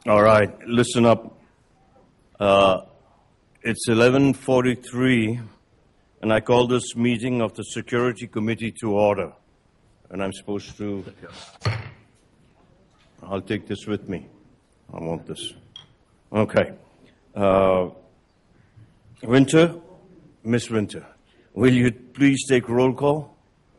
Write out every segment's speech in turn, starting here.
All right, listen up. It's 11:43, and I call this meeting of the Security Committee to order. And I'm supposed to... I'll take this with me. I want this. Okay. Winter, Miss Winter, will you please take roll call?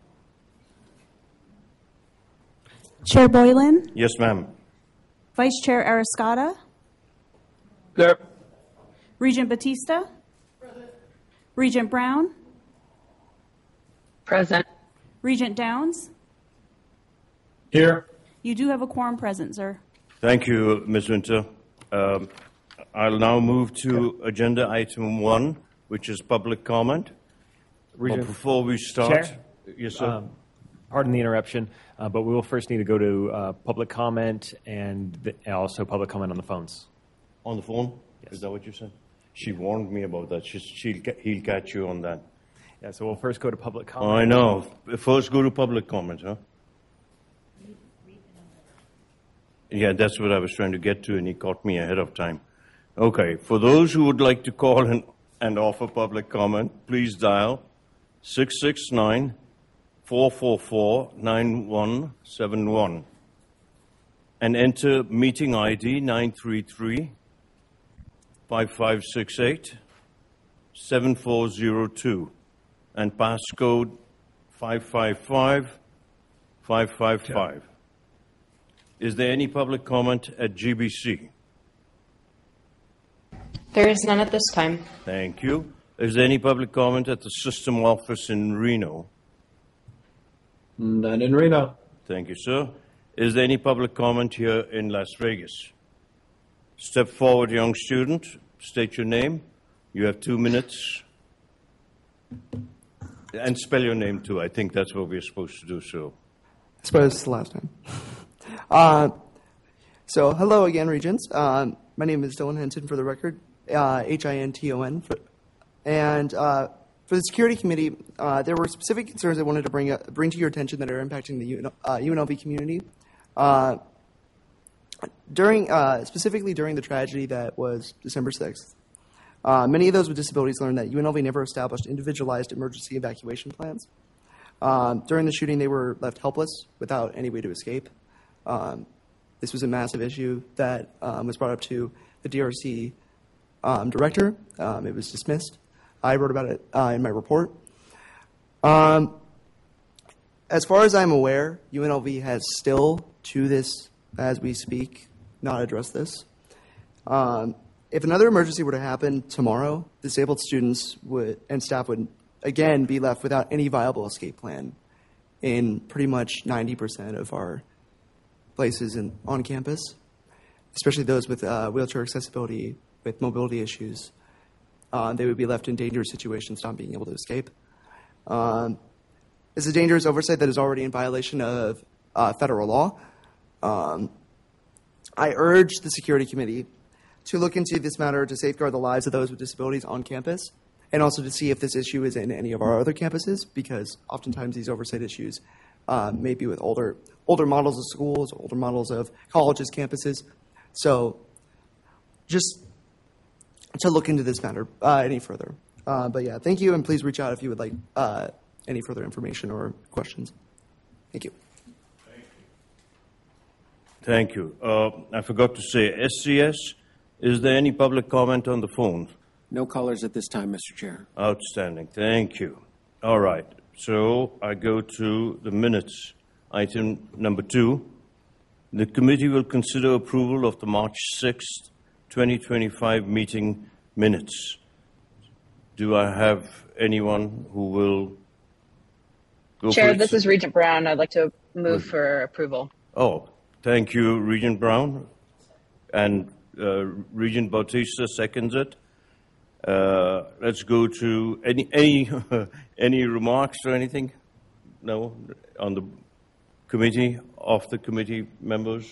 Chair Boylan? Yes, ma'am. Vice Chair Arascata? There. Regent Batista? Present. Regent Brown? Present. Regent Downs? Here. You do have a quorum present, sir. Thank you, Ms. Winter. I'll now move to agenda item 1, which is public comment. Regent, But before we start... Chair? Yes, sir. Pardon the interruption, but we will first need to go to public comment and also public comment on the phones. On the phone? Yes. Is that what you said? She warned me about that. He'll catch you on that. Yeah, so we'll first go to public comment. Oh, I know. First go to public comment, huh? Yeah, that's what I was trying to get to, and he caught me ahead of time. Okay, for those who would like to call and offer public comment, please dial 669-444-9171 and enter meeting ID 933-5568-7402 and passcode 555555. Is there any public comment at GBC? There is none at this time. Thank you. Is there any public comment at the system office in Reno? None in Reno. Thank you, sir. Is there any public comment here in Las Vegas? Step forward, young student. State your name. You have 2 minutes. And spell your name, too. I think that's what we're supposed to do, so. I suppose it's the last time. So, hello again, Regents. My name is Dylan Henson, for the record, Hinton. And for the Security Committee, there were specific concerns I wanted to bring to your attention that are impacting the UNLV community. Specifically during the tragedy that was December 6th, many of those with disabilities learned that UNLV never established individualized emergency evacuation plans. During the shooting, they were left helpless without any way to escape. This was a massive issue that was brought up to the DRC director. It was dismissed. I wrote about it in my report. As far as I'm aware, UNLV has still, to this, as we speak, not addressed this. If another emergency were to happen tomorrow, disabled students and staff would, again, be left without any viable escape plan in pretty much 90% of our places on campus, especially those with wheelchair accessibility, with mobility issues. They would be left in dangerous situations, not being able to escape. It's a dangerous oversight that is already in violation of federal law. I urge the Security Committee to look into this matter to safeguard the lives of those with disabilities on campus, and also to see if this issue is in any of our other campuses, because oftentimes these oversight issues may be with older models of schools, older models of colleges, campuses. So just to look into this matter any further. But yeah, thank you, and please reach out if you would like any further information or questions. Thank you. Thank you. I forgot to say, SCS, is there any public comment on the phone? No callers at this time, Mr. Chair. Outstanding. Thank you. All right. So I go to the minutes. Item number 2. The committee will consider approval of the March 6th, 2025 meeting minutes. Do I have anyone who will go Chair, for it? this is Regent Brown. I'd like to move for approval. Oh, thank you, Regent Brown. And Regent Bautista seconds it. Let's go to any remarks or anything? No? On the committee, of the committee members?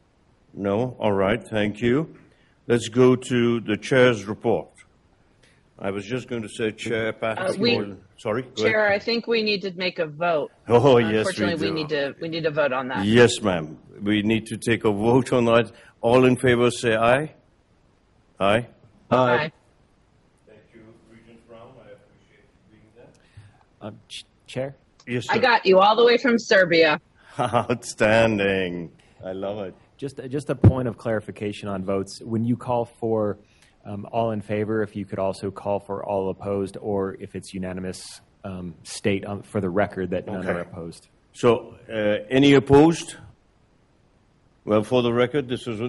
No? All right, thank you. Let's go to the chair's report. I was just going to say, Chair Patrick we- Moylan. Sorry? Go Chair, ahead. I think we need to make a vote. Oh, yes, we Unfortunately, do. we need to vote on that. Yes, ma'am. We need to take a vote on that. All in favor, say aye. Aye. Aye. Thank you, Regent Brown. I appreciate you being there. Chair? Yes, sir. I got you all the way from Serbia. Outstanding. I love it. Just a point of clarification on votes. When you call for all in favor, if you could also call for all opposed, or if it's unanimous, state for the record that none Okay. are opposed. So, any opposed? Well, for the record, this is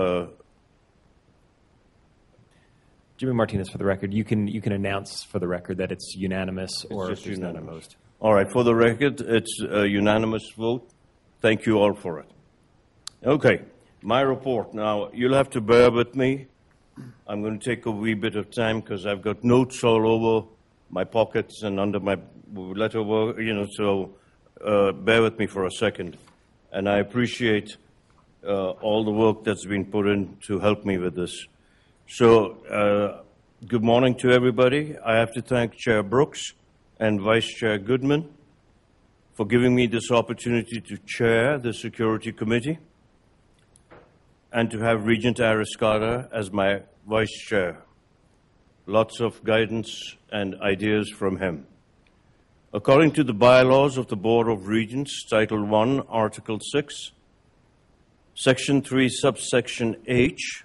Jimmy Martinez, for the record, you can announce for the record that it's unanimous or just if there's none unanimous. opposed. All right, for the record, it's a unanimous vote. Thank you all for it. Okay, my report. Now, you'll have to bear with me. I'm going to take a wee bit of time because I've got notes all over my pockets and under my letter work, so bear with me for a second. And I appreciate all the work that's been put in to help me with this. So, good morning to everybody. I have to thank Chair Brooks and Vice Chair Goodman for giving me this opportunity to chair the Security Committee and to have Regent Arriscata as my Vice Chair. Lots of guidance and ideas from him. According to the bylaws of the Board of Regents, Title 1, Article 6, Section 3, Subsection H,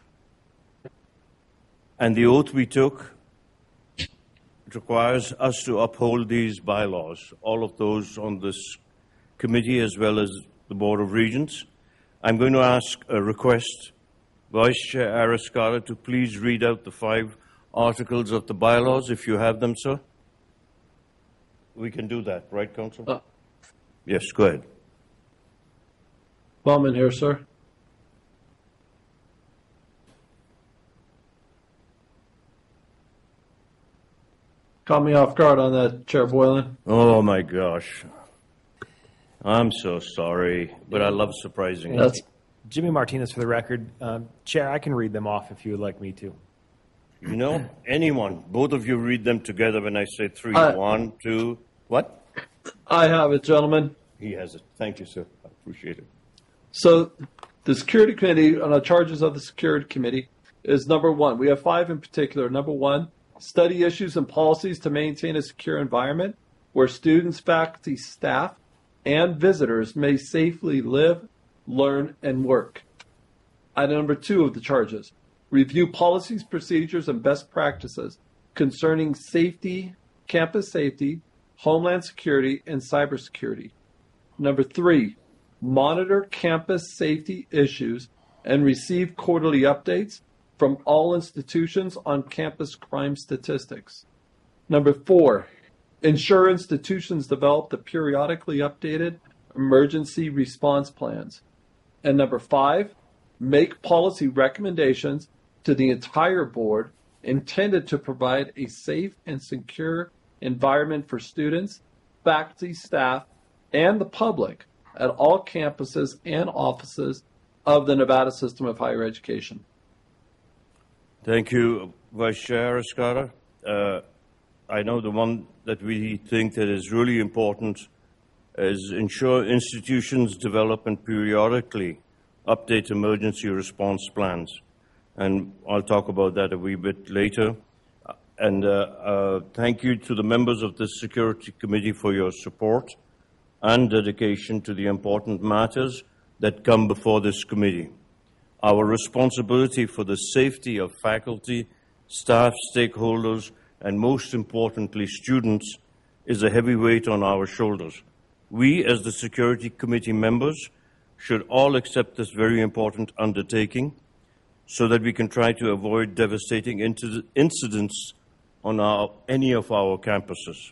and the oath we took, it requires us to uphold these bylaws, all of those on this committee as well as the Board of Regents. I'm going to ask a request, Vice Chair Arriscata, to please read out the 5 articles of the bylaws, if you have them, sir. We can do that, right, Council? Yes, go ahead. Bowman here, sir. Caught me off guard on that, Chair Boylan. Oh, my gosh. I'm so sorry, but I love surprising you. That's Jimmy Martinez, for the record. Chair, I can read them off if you would like me to. You know, anyone, both of you read them together when I say 3. I- 1, 2, what? I have it, gentlemen. He has it. Thank you, sir. I appreciate it. So the Security Committee, on the charges of the Security Committee, is number 1. We have 5 in particular. Number 1, study issues and policies to maintain a secure environment where students, faculty, staff, and visitors may safely live, learn, and work. Item number 2 of the charges, review policies, procedures, and best practices concerning safety, campus safety, homeland security, and cybersecurity. Number 3, monitor campus safety issues and receive quarterly updates from all institutions on campus crime statistics. Number 4, ensure institutions develop the periodically updated emergency response plans. And number 5, make policy recommendations to the entire board intended to provide a safe and secure environment for students, faculty, staff, and the public at all campuses and offices of the Nevada system of higher education. Thank you, Vice Chair Arriscata. I know the one that we think that is really important is ensure institutions develop and periodically update emergency response plans. And I'll talk about that a wee bit later. And thank you to the members of the Security Committee for your support and dedication to the important matters that come before this committee. Our responsibility for the safety of faculty, staff, stakeholders, and most importantly, students, is a heavy weight on our shoulders. We, as the Security Committee members, should all accept this very important undertaking so that we can try to avoid devastating incidents on any of our campuses.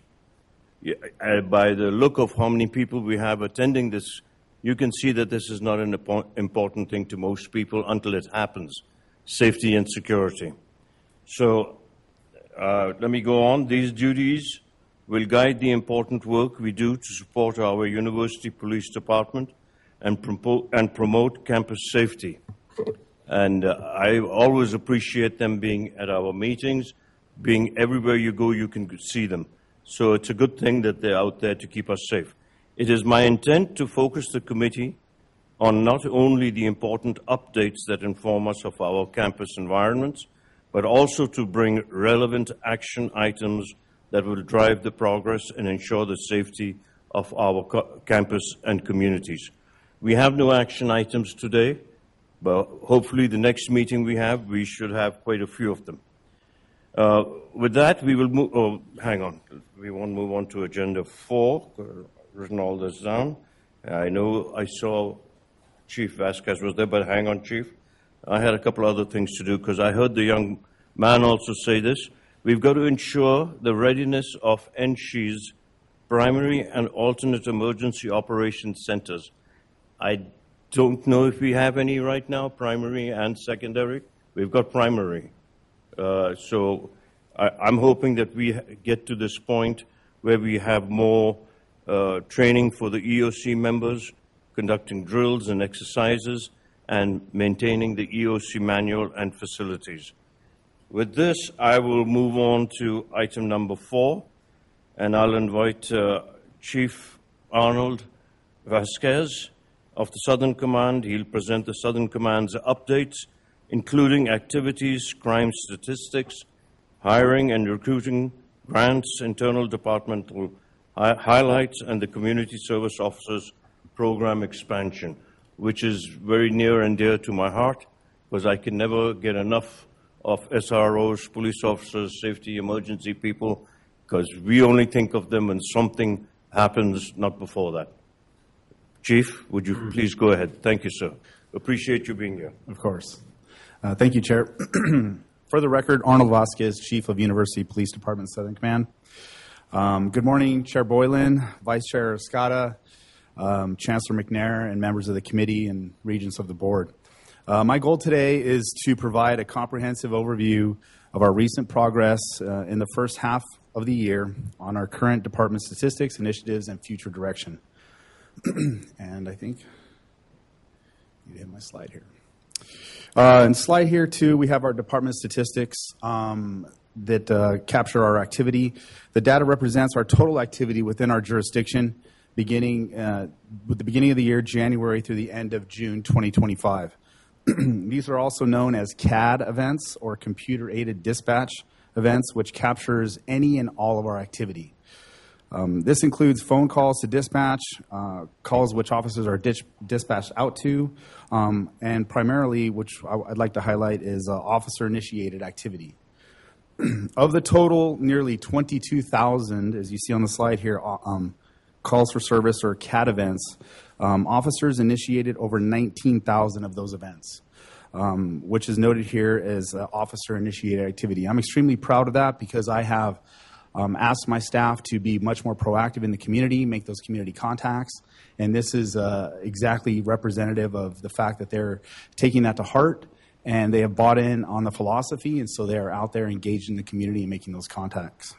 By the look of how many people we have attending this, you can see that this is not an important thing to most people until it happens, safety and security. So let me go on. These duties will guide the important work we do to support our University Police Department and promote campus safety. And I always appreciate them being at our meetings being everywhere you go, you can see them. So it's a good thing that they're out there to keep us safe. It is my intent to focus the committee on not only the important updates that inform us of our campus environments, but also to bring relevant action items that will drive the progress and ensure the safety of our campus and communities. We have no action items today, but hopefully the next meeting we should have quite a few of them. With that, we will move, hang on, we want to move on to Agenda 4. Written all this down. I know I saw Chief Vasquez was there, but hang on, Chief. I had a couple other things to do because I heard the young man also say this. We've got to ensure the readiness of NSHE's primary and alternate emergency operations centers. I don't know if we have any right now, primary and secondary. We've got primary. So I'm hoping that we get to this point where we have more training for the EOC members, conducting drills and exercises, and maintaining the EOC manual and facilities. With this, I will move on to item number 4, and I'll invite Chief Arnold Vasquez of the Southern Command. He'll present the Southern Command's updates, including activities, crime statistics, hiring and recruiting, grants, internal departmental highlights, and the Community Service Officers Program expansion, which is very near and dear to my heart because I can never get enough of SROs, police officers, safety, emergency people, because we only think of them when something happens, not before that. Chief, would you please go ahead? Thank you, sir. Appreciate you being here. Of course. Thank you, Chair. For the record, Arnold Vasquez, Chief of University Police Department, Southern Command. Good morning, Chair Boylan, Vice Chair Escada, Chancellor McNair, and members of the committee and regents of the board. My goal today is to provide a comprehensive overview of our recent progress in the first half of the year on our current department statistics, initiatives, and future direction. And I think you hit my slide here. In slide here, too, we have our department statistics that capture our activity. The data represents our total activity within our jurisdiction, beginning with the beginning of the year, January, through the end of June 2025. These are also known as CAD events, or computer-aided dispatch events, which captures any and all of our activity. This includes phone calls to dispatch, calls which officers are dispatched out to, and primarily, which I'd like to highlight, is officer-initiated activity. Of the total, nearly 22,000, as you see on the slide here, calls for service or CAD events, officers initiated over 19,000 of those events, which is noted here as officer-initiated activity. I'm extremely proud of that because I have asked my staff to be much more proactive in the community, make those community contacts, and this is exactly representative of the fact that they're taking that to heart and they have bought in on the philosophy, and so they're out there engaged in the community and making those contacts.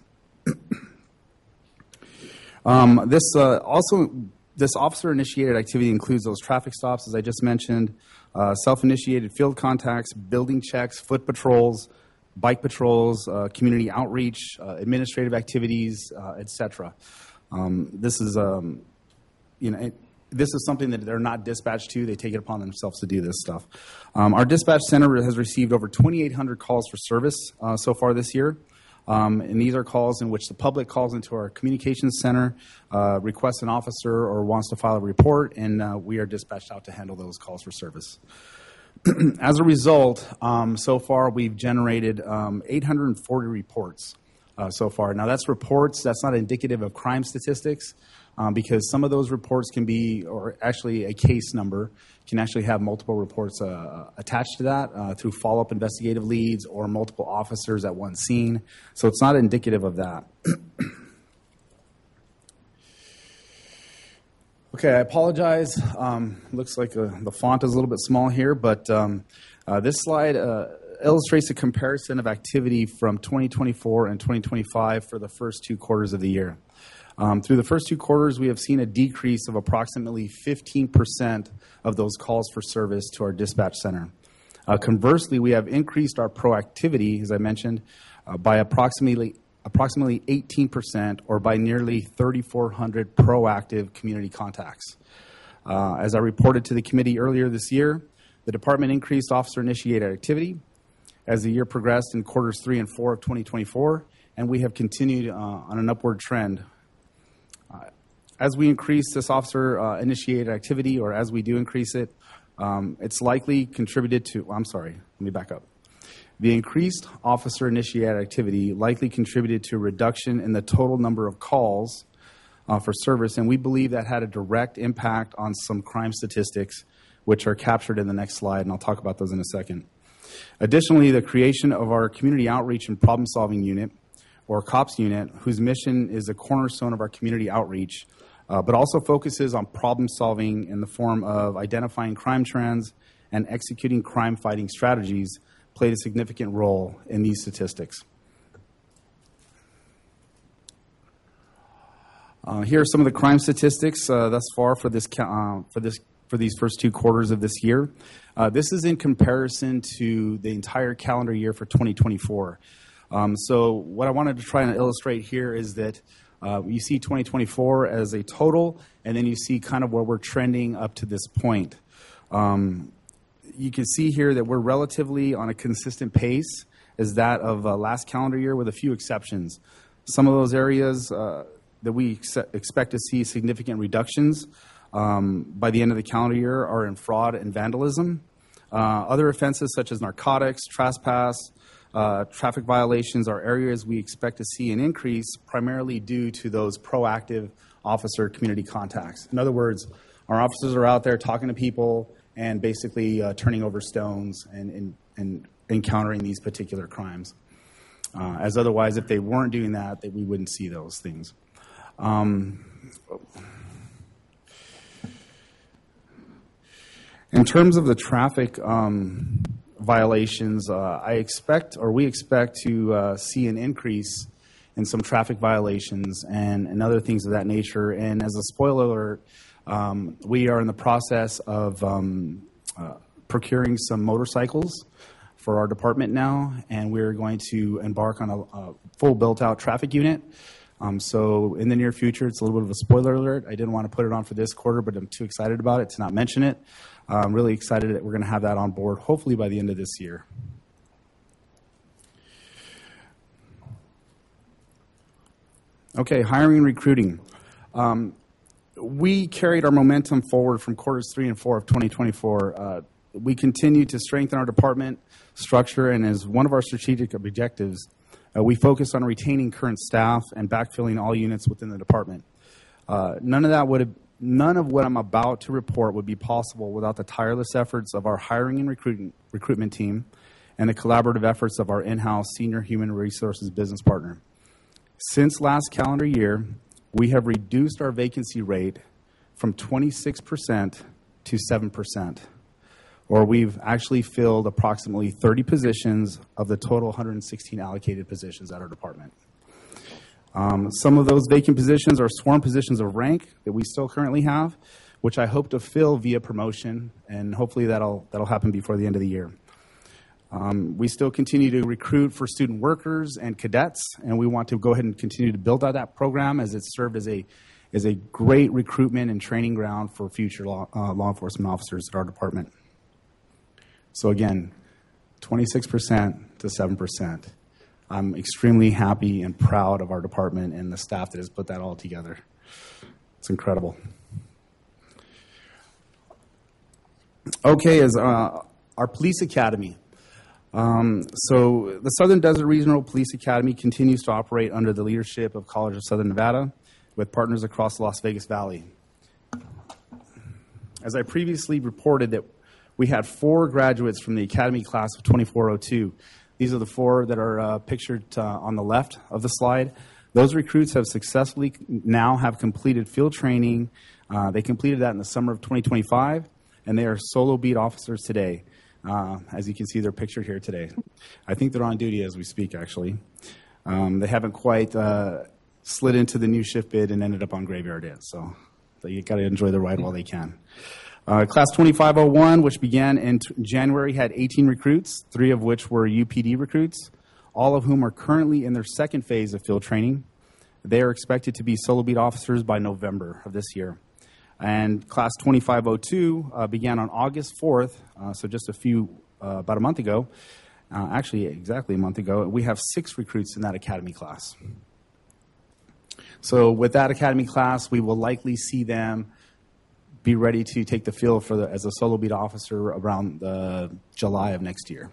This officer-initiated activity includes those traffic stops, as I just mentioned, self-initiated field contacts, building checks, foot patrols, bike patrols, community outreach, administrative activities, etc. This is something that they're not dispatched to. They take it upon themselves to do this stuff. Our dispatch center has received over 2,800 calls for service so far this year. And these are calls in which the public calls into our communications center, requests an officer or wants to file a report, and we are dispatched out to handle those calls for service. As a result, so far we've generated 840 reports so far. Now that's reports, that's not indicative of crime statistics, because some of those reports can be, or actually a case number, can actually have multiple reports attached to that through follow-up investigative leads or multiple officers at one scene. So it's not indicative of that. Okay, I apologize. Looks like the font is a little bit small here, but this slide illustrates a comparison of activity from 2024 and 2025 for the first 2 quarters of the year. Through the first 2 quarters, we have seen a decrease of approximately 15% of those calls for service to our dispatch center. Conversely, we have increased our proactivity, as I mentioned, by approximately 18%, or by nearly 3,400 proactive community contacts. As I reported to the committee earlier this year, the department increased officer-initiated activity as the year progressed in quarters 3 and 4 of 2024, and we have continued on an upward trend. As we increase this officer-initiated activity, or as we do increase it, it's likely contributed to, let me back up. The increased officer-initiated activity likely contributed to a reduction in the total number of calls for service, and we believe that had a direct impact on some crime statistics, which are captured in the next slide, and I'll talk about those in a second. Additionally, the creation of our Community Outreach and Problem-Solving Unit, or COPS unit, whose mission is a cornerstone of our community outreach, but also focuses on problem-solving in the form of identifying crime trends and executing crime-fighting strategies, played a significant role in these statistics. Here are some of the crime statistics thus far for these first 2 quarters of this year. This is in comparison to the entire calendar year for 2024. So what I wanted to try and illustrate here is that you see 2024 as a total, and then you see kind of where we're trending up to this point. You can see here that we're relatively on a consistent pace as that of last calendar year, with a few exceptions. Some of those areas that we expect to see significant reductions by the end of the calendar year are in fraud and vandalism. Other offenses such as narcotics, trespass, traffic violations are areas we expect to see an increase, primarily due to those proactive officer community contacts. In other words, our officers are out there talking to people and basically turning over stones and encountering these particular crimes. As otherwise, if they weren't doing that, we wouldn't see those things. In terms of the traffic violations, we expect to see an increase in some traffic violations and other things of that nature. And as a spoiler alert, we are in the process of procuring some motorcycles for our department now, and we're going to embark on a full built-out traffic unit. So in the near future, it's a little bit of a spoiler alert. I didn't want to put it on for this quarter, but I'm too excited about it to not mention it. I'm really excited that we're going to have that on board, hopefully by the end of this year. Okay, hiring and recruiting. We carried our momentum forward from quarters 3 and 4 of 2024. We continue to strengthen our department structure, and as one of our strategic objectives, we focus on retaining current staff and backfilling all units within the department. None of what I'm about to report would be possible without the tireless efforts of our hiring and recruitment team and the collaborative efforts of our in-house senior human resources business partner. Since last calendar year, we have reduced our vacancy rate from 26% to 7%, or we've actually filled approximately 30 positions of the total 116 allocated positions at our department. Some of those vacant positions are sworn positions of rank that we still currently have, which I hope to fill via promotion, and hopefully that'll happen before the end of the year. We still continue to recruit for student workers and cadets, and we want to go ahead and continue to build out that program, as it's served as a great recruitment and training ground for future law enforcement officers at our department. So again, 26% to 7%. I'm extremely happy and proud of our department and the staff that has put that all together. It's incredible. Okay, as our police academy. So the Southern Desert Regional Police Academy continues to operate under the leadership of College of Southern Nevada with partners across the Las Vegas Valley. As I previously reported, that we had 4 graduates from the Academy class of 2402. These are the 4 that are pictured on the left of the slide. Those recruits have successfully now have completed field training. They completed that in the summer of 2025, and they are solo beat officers today. As you can see, they're pictured here today. I think they're on duty as we speak, actually. They haven't quite slid into the new shift bid and ended up on graveyard yet, so you got to enjoy the ride while they can. Class 2501, which began in January, had 18 recruits, 3 of which were UPD recruits. all of whom are currently in their second phase of field training. They are expected to be solo beat officers by November of this year. And Class 2502 began on August 4th, so just about a month ago, actually exactly a month ago. We have 6 recruits in that academy class. So with that academy class, we will likely see them be ready to take the field as a solo beat officer around July of next year.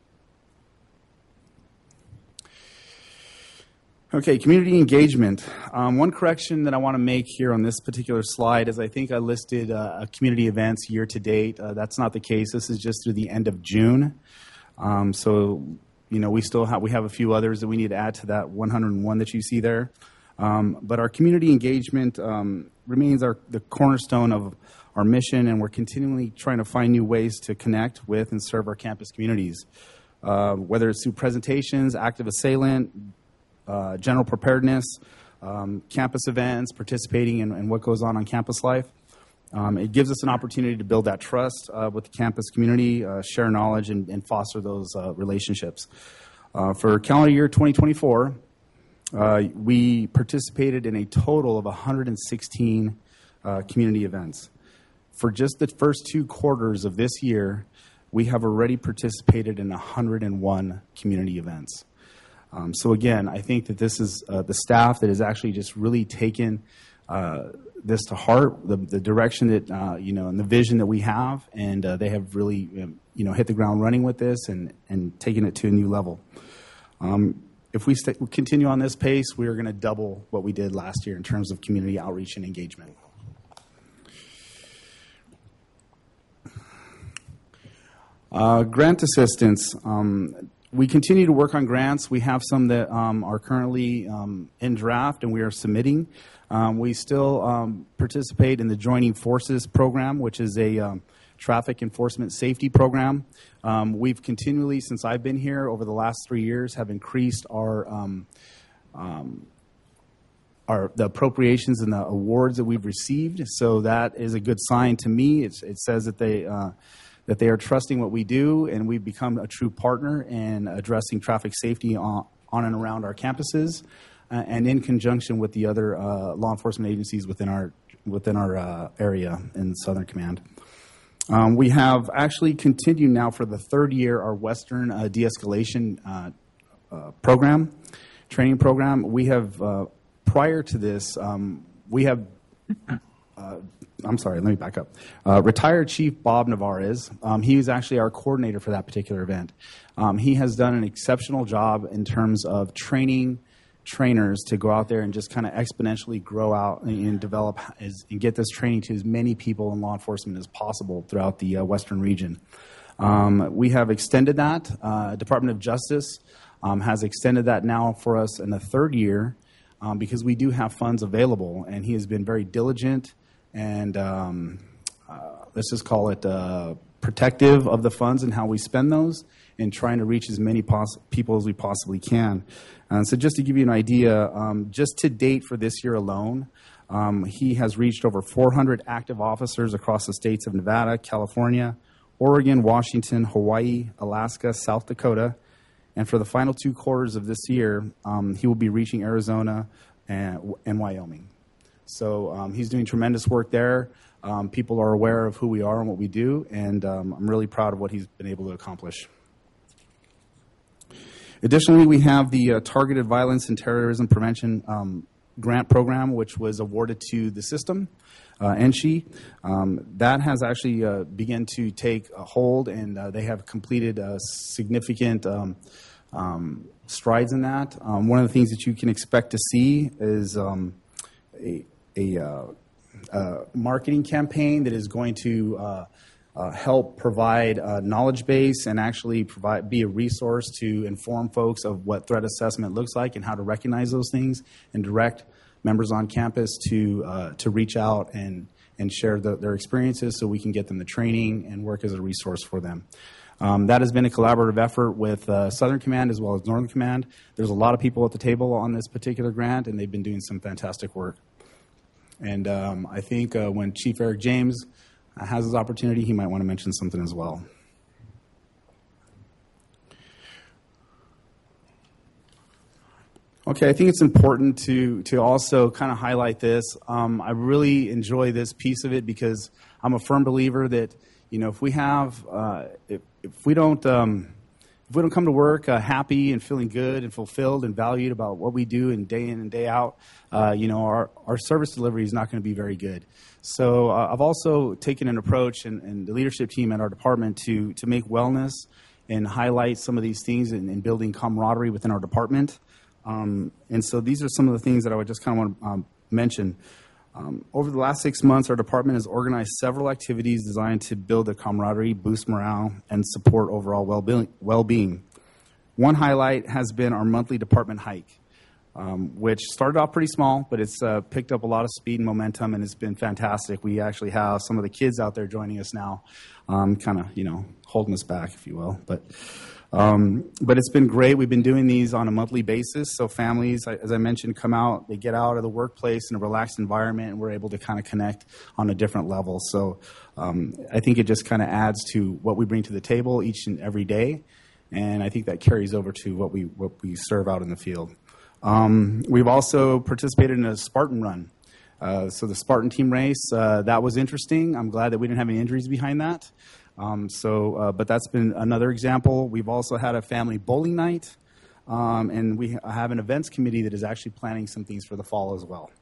Okay, community engagement. One correction that I want to make here on this particular slide is I think I listed community events year to date. That's not the case. This is just through the end of June. So, we have a few others that we need to add to that 101 that you see there. But our community engagement remains the cornerstone of our mission, and we're continually trying to find new ways to connect with and serve our campus communities, whether it's through presentations, active assailant, general preparedness, campus events, participating in what goes on campus life. It gives us an opportunity to build that trust with the campus community, share knowledge, and foster those relationships. For calendar year 2024, we participated in a total of 116 community events. For just the first 2 quarters of this year, we have already participated in 101 community events. So again, I think that this is the staff that has actually just really taken this to heart, the direction that, and the vision that we have, and they have really, hit the ground running with this and taken it to a new level. If we continue on this pace, we are going to double what we did last year in terms of community outreach and engagement. Grant assistance. We continue to work on grants. We have some that are currently in draft and we are submitting. We still participate in the Joining Forces program, which is a traffic enforcement safety program. We've continually, since I've been here over the last 3 years, have increased the appropriations and the awards that we've received. So that is a good sign to me. It says that they are trusting what we do, and we've become a true partner in addressing traffic safety on and around our campuses, and in conjunction with the other law enforcement agencies within our area in Southern Command. We have actually continued now for the 3rd year our Western de-escalation training program. We have, prior to this, let me back up. Retired Chief Bob Navarez, he was actually our coordinator for that particular event. He has done an exceptional job in terms of training trainers to go out there and just kind of exponentially grow out and develop and get this training to as many people in law enforcement as possible throughout the Western region. We have extended that. Department of Justice has extended that now for us in the 3rd year because we do have funds available, and he has been very diligent and let's just call it protective of the funds and how we spend those, and trying to reach as many people as we possibly can. So just to give you an idea, just to date for this year alone, he has reached over 400 active officers across the states of Nevada, California, Oregon, Washington, Hawaii, Alaska, South Dakota. And for the final 2 quarters of this year, he will be reaching Arizona and Wyoming. So he's doing tremendous work there. People are aware of who we are and what we do, and I'm really proud of what he's been able to accomplish. Additionally, we have the Targeted Violence and Terrorism Prevention Grant Program, which was awarded to the system, NSHE. That has actually begun to take a hold, and they have completed significant strides in that. One of the things that you can expect to see is a marketing campaign that is going to help provide a knowledge base and actually be a resource to inform folks of what threat assessment looks like and how to recognize those things, and direct members on campus to reach out and share their experiences so we can get them the training and work as a resource for them. That has been a collaborative effort with Southern Command as well as Northern Command. There's a lot of people at the table on this particular grant, and they've been doing some fantastic work. And I think when Chief Eric James has his opportunity, he might want to mention something as well. Okay, I think it's important to also kind of highlight this. I really enjoy this piece of it because I'm a firm believer that, you know, if we have if we don't come to work happy and feeling good and fulfilled and valued about what we do and day in and day out, you know, our service delivery is not going to be very good. So I've also taken an approach and the leadership team at our department to make wellness and highlight some of these things in building camaraderie within our department. And so these are some of the things that I would just kind of want to mention. Over the last 6 months, our department has organized several activities designed to build the camaraderie, boost morale, and support overall well-being. One highlight has been our monthly department hike, which started off pretty small, but it's picked up a lot of speed and momentum, and it's been fantastic. We actually have some of the kids out there joining us now, kind of, you know, holding us back, if you will. But it's been great. We've been doing these on a monthly basis. So families, as I mentioned, come out, they get out of the workplace in a relaxed environment, and we're able to kind of connect on a different level. So I think it just kind of adds to what we bring to the table each and every day. And I think that carries over to what we serve out in the field. We've also participated in a Spartan run. So the Spartan team race, that was interesting. I'm glad that we didn't have any injuries behind that. But that's been another example. We've also had a family bowling night, and we have an events committee that is actually planning some things for the fall as well.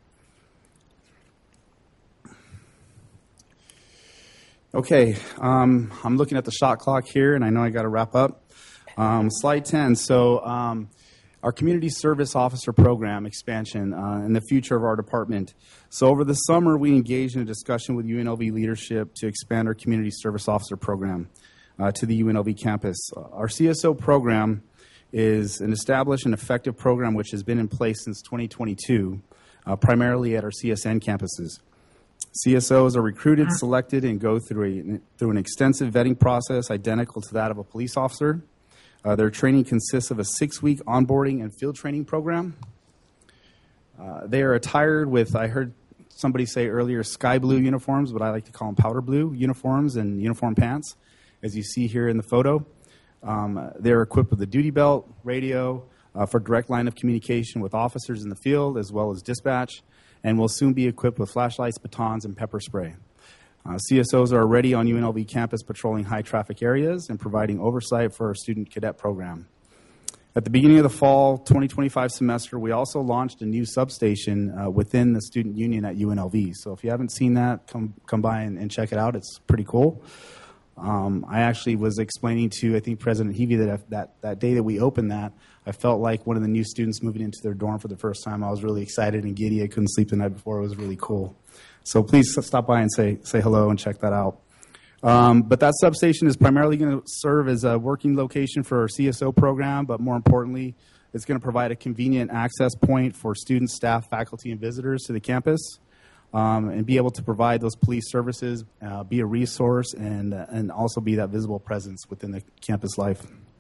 Okay, I'm looking at the shot clock here, and I know I got to wrap up. Slide 10. So our community service officer program expansion and the future of our department. So over the summer, we engaged in a discussion with UNLV leadership to expand our community service officer program to the UNLV campus. Our CSO program is an established and effective program which has been in place since 2022, primarily at our CSN campuses. CSOs are recruited, selected, and go through an extensive vetting process identical to that of a police officer. Their training consists of a 6-week onboarding and field training program. They are attired with, I heard somebody say earlier, sky blue uniforms, but I like to call them powder blue uniforms and uniform pants, as you see here in the photo. They're equipped with a duty belt, radio, for direct line of communication with officers in the field, as well as dispatch, and will soon be equipped with flashlights, batons, and pepper spray. CSOs are already on UNLV campus patrolling high-traffic areas and providing oversight for our student cadet program. At the beginning of the fall 2025 semester, we also launched a new substation within the student union at UNLV. So if you haven't seen that, come by and check it out. It's pretty cool. I actually was explaining to, I think, President Heavey that day that we opened that, I felt like one of the new students moving into their dorm for the first time. I was really excited and giddy. I couldn't sleep the night before. It was really cool. So please stop by and say hello and check that out. But that substation is primarily going to serve as a working location for our CSO program, but more importantly, it's going to provide a convenient access point for students, staff, faculty, and visitors to the campus, and be able to provide those police services, be a resource, and also be that visible presence within the campus life.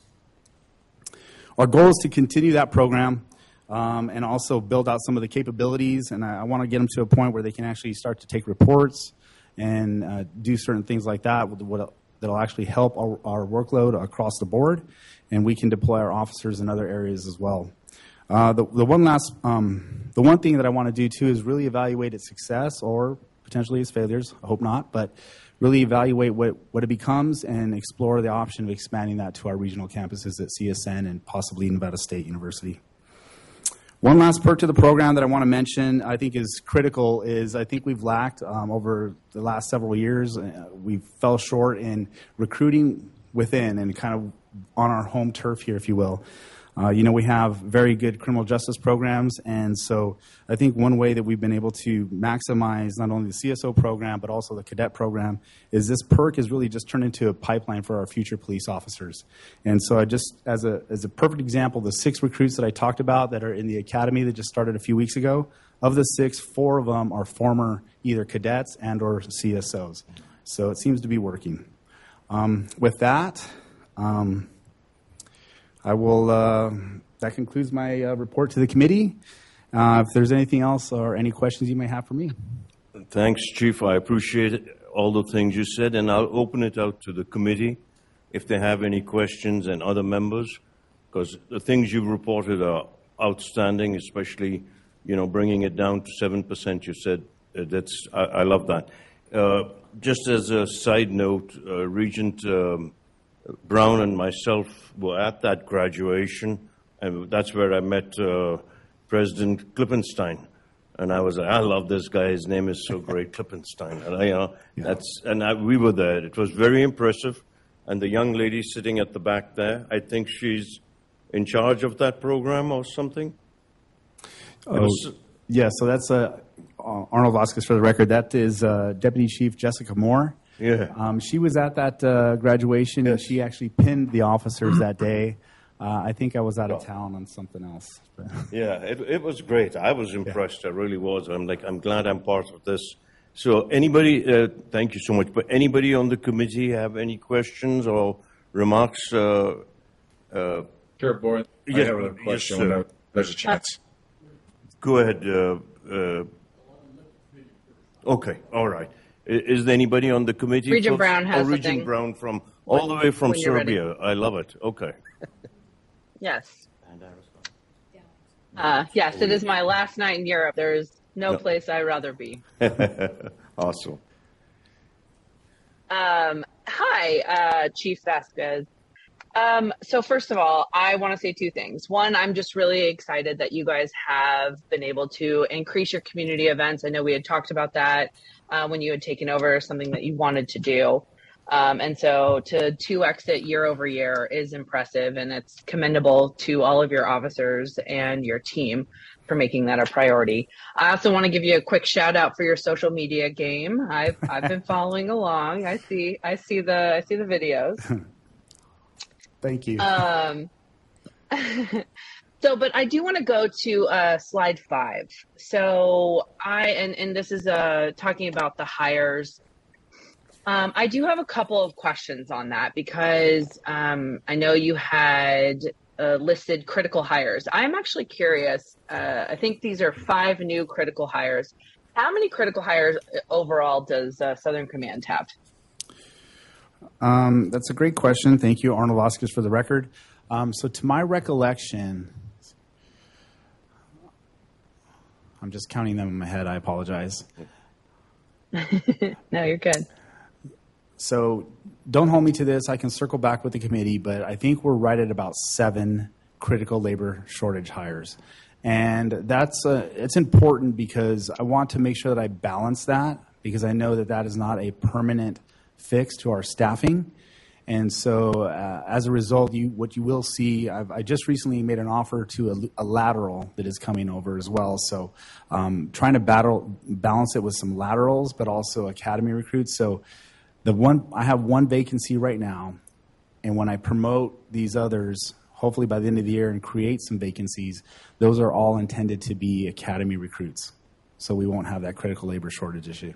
Our goal is to continue that program and also build out some of the capabilities, and I want to get them to a point where they can actually start to take reports and do certain things like that that'll actually help our workload across the board, and we can deploy our officers in other areas as well. The one thing that I want to do too is really evaluate its success or potentially its failures. I hope not, but really evaluate what it becomes and explore the option of expanding that to our regional campuses at CSN and possibly Nevada State University. One last perk to the program that I want to mention, I think is critical, is I think we've lacked over the last several years. We fell short in recruiting within and kind of on our home turf here, if you will. We have very good criminal justice programs, and so I think one way that we've been able to maximize not only the CSO program but also the cadet program is this perk is really just turned into a pipeline for our future police officers. And so I just, as a perfect example, the 6 recruits that I talked about that are in the academy that just started a few weeks ago, of the 6, 4 of them are former either cadets and or CSOs. So it seems to be working. With that, I will. That concludes my report to the committee. If there's anything else or any questions you may have for me. Thanks, Chief. I appreciate all the things you said, and I'll open it out to the committee if they have any questions and other members, because the things you've reported are outstanding, especially, bringing it down to 7%. You said I love that. Just as a side note, Regent Brown and myself were at that graduation, and that's where I met President Klippenstein. And I was like, I love this guy. His name is so great, Klippenstein. And we were there. It was very impressive. And the young lady sitting at the back there, I think she's in charge of that program or something. Yeah, so that's Arnold Vasquez, for the record. That is Deputy Chief Jessica Moore. Yeah. She was at that graduation, and she actually pinned the officers that day. I think I was out of town on something else. But. Yeah, it was great. I was impressed. I really was. I'm glad I'm part of this. So anybody, thank you so much, but anybody on the committee have any questions or remarks? Chair Boyd, I have a question. Yes, There's a chance. Go ahead. Okay, all right. Is there anybody on the committee? Regent Brown has Regent something. Brown from all the way from when you're ready. Serbia. I love it. Okay. Yes. Yes, it is my last night in Europe. There's no place I'd rather be. Awesome. Hi, Chief Vasquez. So first of all, I want to say two things. One, I'm just really excited that you guys have been able to increase your community events. I know we had talked about that when you had taken over, something that you wanted to do. And so to 2x it year over year is impressive, and it's commendable to all of your officers and your team for making that a priority. I also want to give you a quick shout out for your social media game. I've been following along. I see the videos. Thank you. But I do want to go to slide 5. So and this is talking about the hires. I do have a couple of questions on that because I know you had listed critical hires. I'm actually curious. I think these are 5 new critical hires. How many critical hires overall does Southern Command have? That's a great question. Thank you, Arnold Vasquez, for the record. So to my recollection, I'm just counting them in my head. I apologize. No, you're good. So don't hold me to this. I can circle back with the committee, but I think we're right at about 7 critical labor shortage hires. And that's it's important because I want to make sure that I balance that, because I know that that is not a permanent fix to our staffing. And so as a result, what you will see, I just recently made an offer to a lateral that is coming over as well. So trying to balance it with some laterals, but also academy recruits. So I have 1 vacancy right now, and when I promote these others, hopefully by the end of the year, and create some vacancies, those are all intended to be academy recruits. So we won't have that critical labor shortage issue.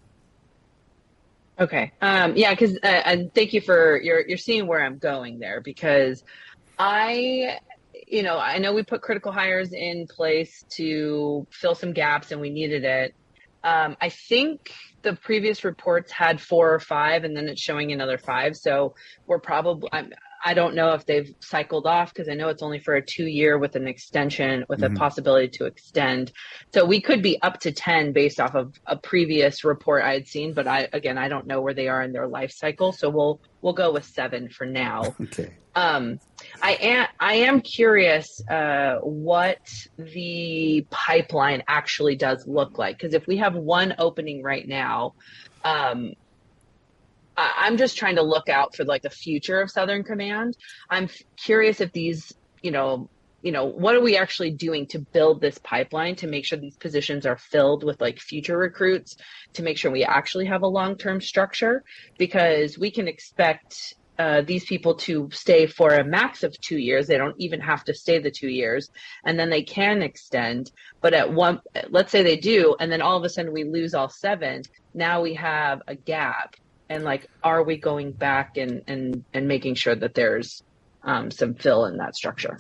Okay. Because and thank you for you're seeing where I'm going there, because I know we put critical hires in place to fill some gaps and we needed it. I think the previous reports had 4 or 5, and then it's showing another 5. So we're probably, I don't know if they've cycled off, because I know it's only for a 2-year with an extension with a possibility to extend. So we could be up to 10 based off of a previous report I had seen, but I don't know where they are in their life cycle. So we'll go with 7 for now. Okay. I am curious what the pipeline actually does look like, because if we have 1 opening right now, I'm just trying to look out for like the future of Southern Command. I'm curious if these, what are we actually doing to build this pipeline to make sure these positions are filled with like future recruits, to make sure we actually have a long-term structure, because we can expect these people to stay for a max of 2 years. They don't even have to stay the 2 years, and then they can extend. But let's say they do, and then all of a sudden we lose all 7. Now we have a gap. And like, are we going back and making sure that there's some fill in that structure?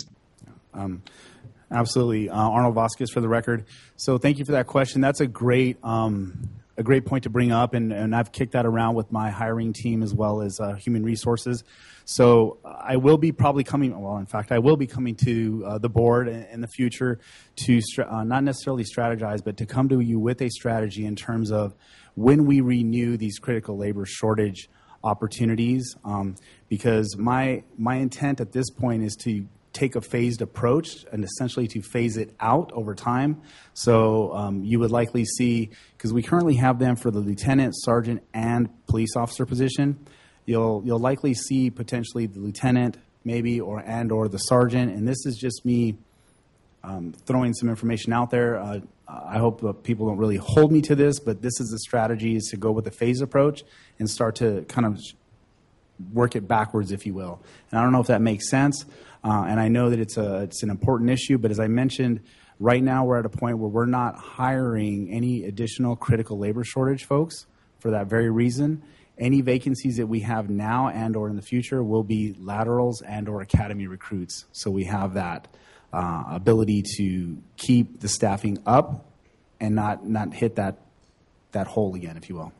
Absolutely. Arnold Vasquez, for the record. So thank you for that question. That's a great a great point to bring up, and I've kicked that around with my hiring team as well as human resources. So I will be probably coming, well, in fact, I will be coming to the board in the future to not necessarily strategize, but to come to you with a strategy in terms of when we renew these critical labor shortage opportunities, because my intent at this point is to take a phased approach and essentially to phase it out over time. So you would likely see, because we currently have them for the lieutenant, sergeant, and police officer position, you'll likely see potentially the lieutenant maybe or the sergeant. And this is just me throwing some information out there. I hope people don't really hold me to this, but this is the strategy, is to go with a phased approach and start to kind of work it backwards, if you will. And I don't know if that makes sense. And I know that it's an important issue, but as I mentioned, right now we're at a point where we're not hiring any additional critical labor shortage folks for that very reason. Any vacancies that we have now and or in the future will be laterals and or academy recruits. So we have that ability to keep the staffing up and not hit that hole again, if you will.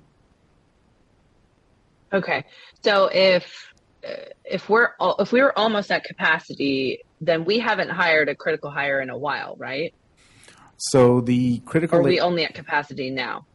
Okay, so if we were almost at capacity, then we haven't hired a critical hire in a while, right? So the critical, or are we only at capacity now?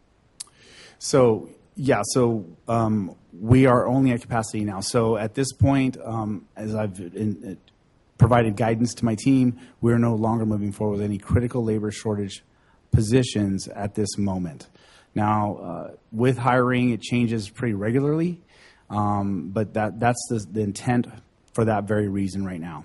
So yeah, we are only at capacity now. So at this point, as I've provided guidance to my team, we're no longer moving forward with any critical labor shortage positions at this moment. Now, with hiring, it changes pretty regularly, but that's the intent for that very reason right now.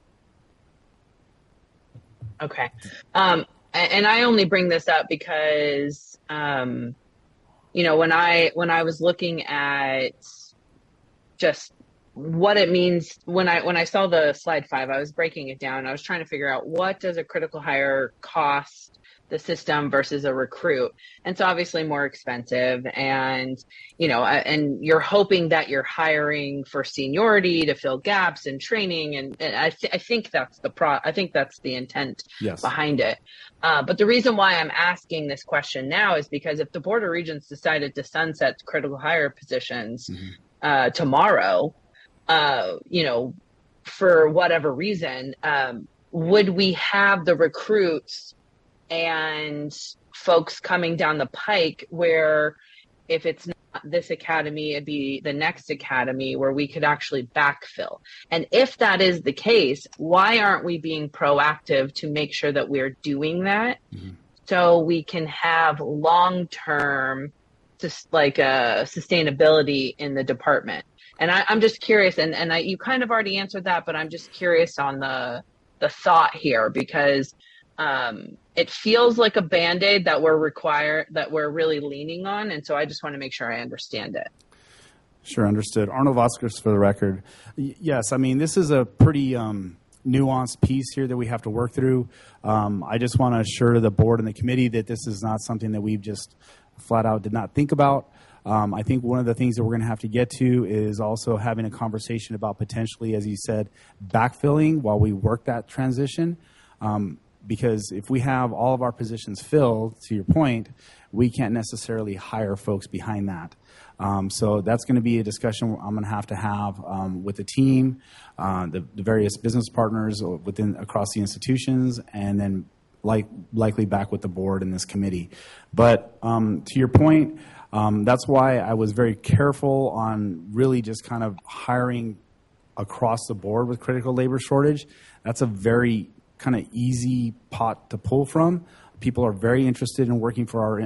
Okay. And I only bring this up because, when I was looking at just what it means, when I saw the slide 5, I was breaking it down. I was trying to figure out, what does a critical hire cost the system versus a recruit? And it's obviously more expensive, and and you're hoping that you're hiring for seniority to fill gaps in training, and I think that's the intent behind it. But the reason why I'm asking this question now is because if the Board of Regents decided to sunset critical hire positions tomorrow, for whatever reason, would we have the recruits and folks coming down the pike where, if it's not this academy, it'd be the next academy where we could actually backfill? And if that is the case, why aren't we being proactive to make sure that we're doing that so we can have long-term sustainability in the department? And I'm just curious, and you kind of already answered that, but I'm just curious on the thought here, because it feels like a Band-Aid that we're really leaning on. And so I just want to make sure I understand it. Sure, understood. Arnold Voskers for the record. Yes, I mean, this is a pretty nuanced piece here that we have to work through. I just want to assure the board and the committee that this is not something that we've just flat out did not think about. I think one of the things that we're going to have to get to is also having a conversation about potentially, as you said, backfilling while we work that transition. Because if we have all of our positions filled, to your point, we can't necessarily hire folks behind that. So that's going to be a discussion I'm going to have with the team, the various business partners across the institutions, and then likely back with the board and this committee. But to your point, that's why I was very careful on really just kind of hiring across the board with critical labor shortage. That's a very kind of easy pot to pull from. People are very interested in working for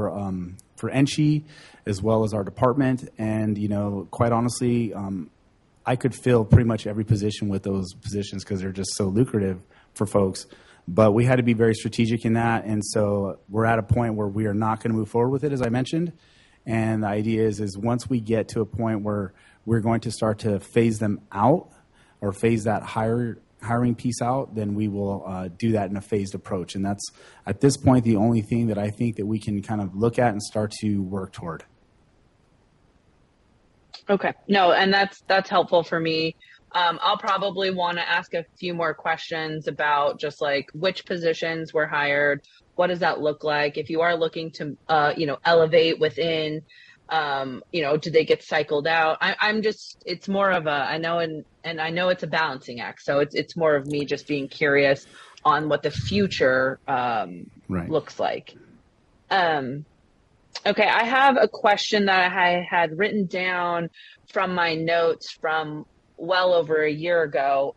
ENCHI as well as our department, and quite honestly, I could fill pretty much every position with those positions because they're just so lucrative for folks. But we had to be very strategic in that, and so we're at a point where we are not going to move forward with it, as I mentioned. And the idea is once we get to a point where we're going to start to phase them out or phase that hiring piece out, then we will do that in a phased approach. And that's, at this point, the only thing that I think that we can kind of look at and start to work toward. Okay. No, and that's helpful for me. I'll probably want to ask a few more questions about just like which positions were hired. What does that look like? If you are looking to, elevate within, do they get cycled out? I'm just, it's more of a, I know, and I know it's a balancing act. So it's more of me just being curious on what the future looks like. Okay, I have a question that I had written down from my notes from well over a year ago.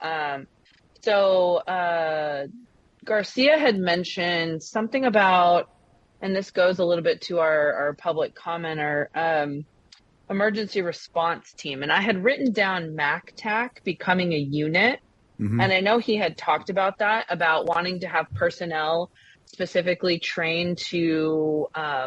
Garcia had mentioned something about, and this goes a little bit to our public commenter, emergency response team. And I had written down MACTAC becoming a unit. Mm-hmm. And I know he had talked about that, about wanting to have personnel specifically trained to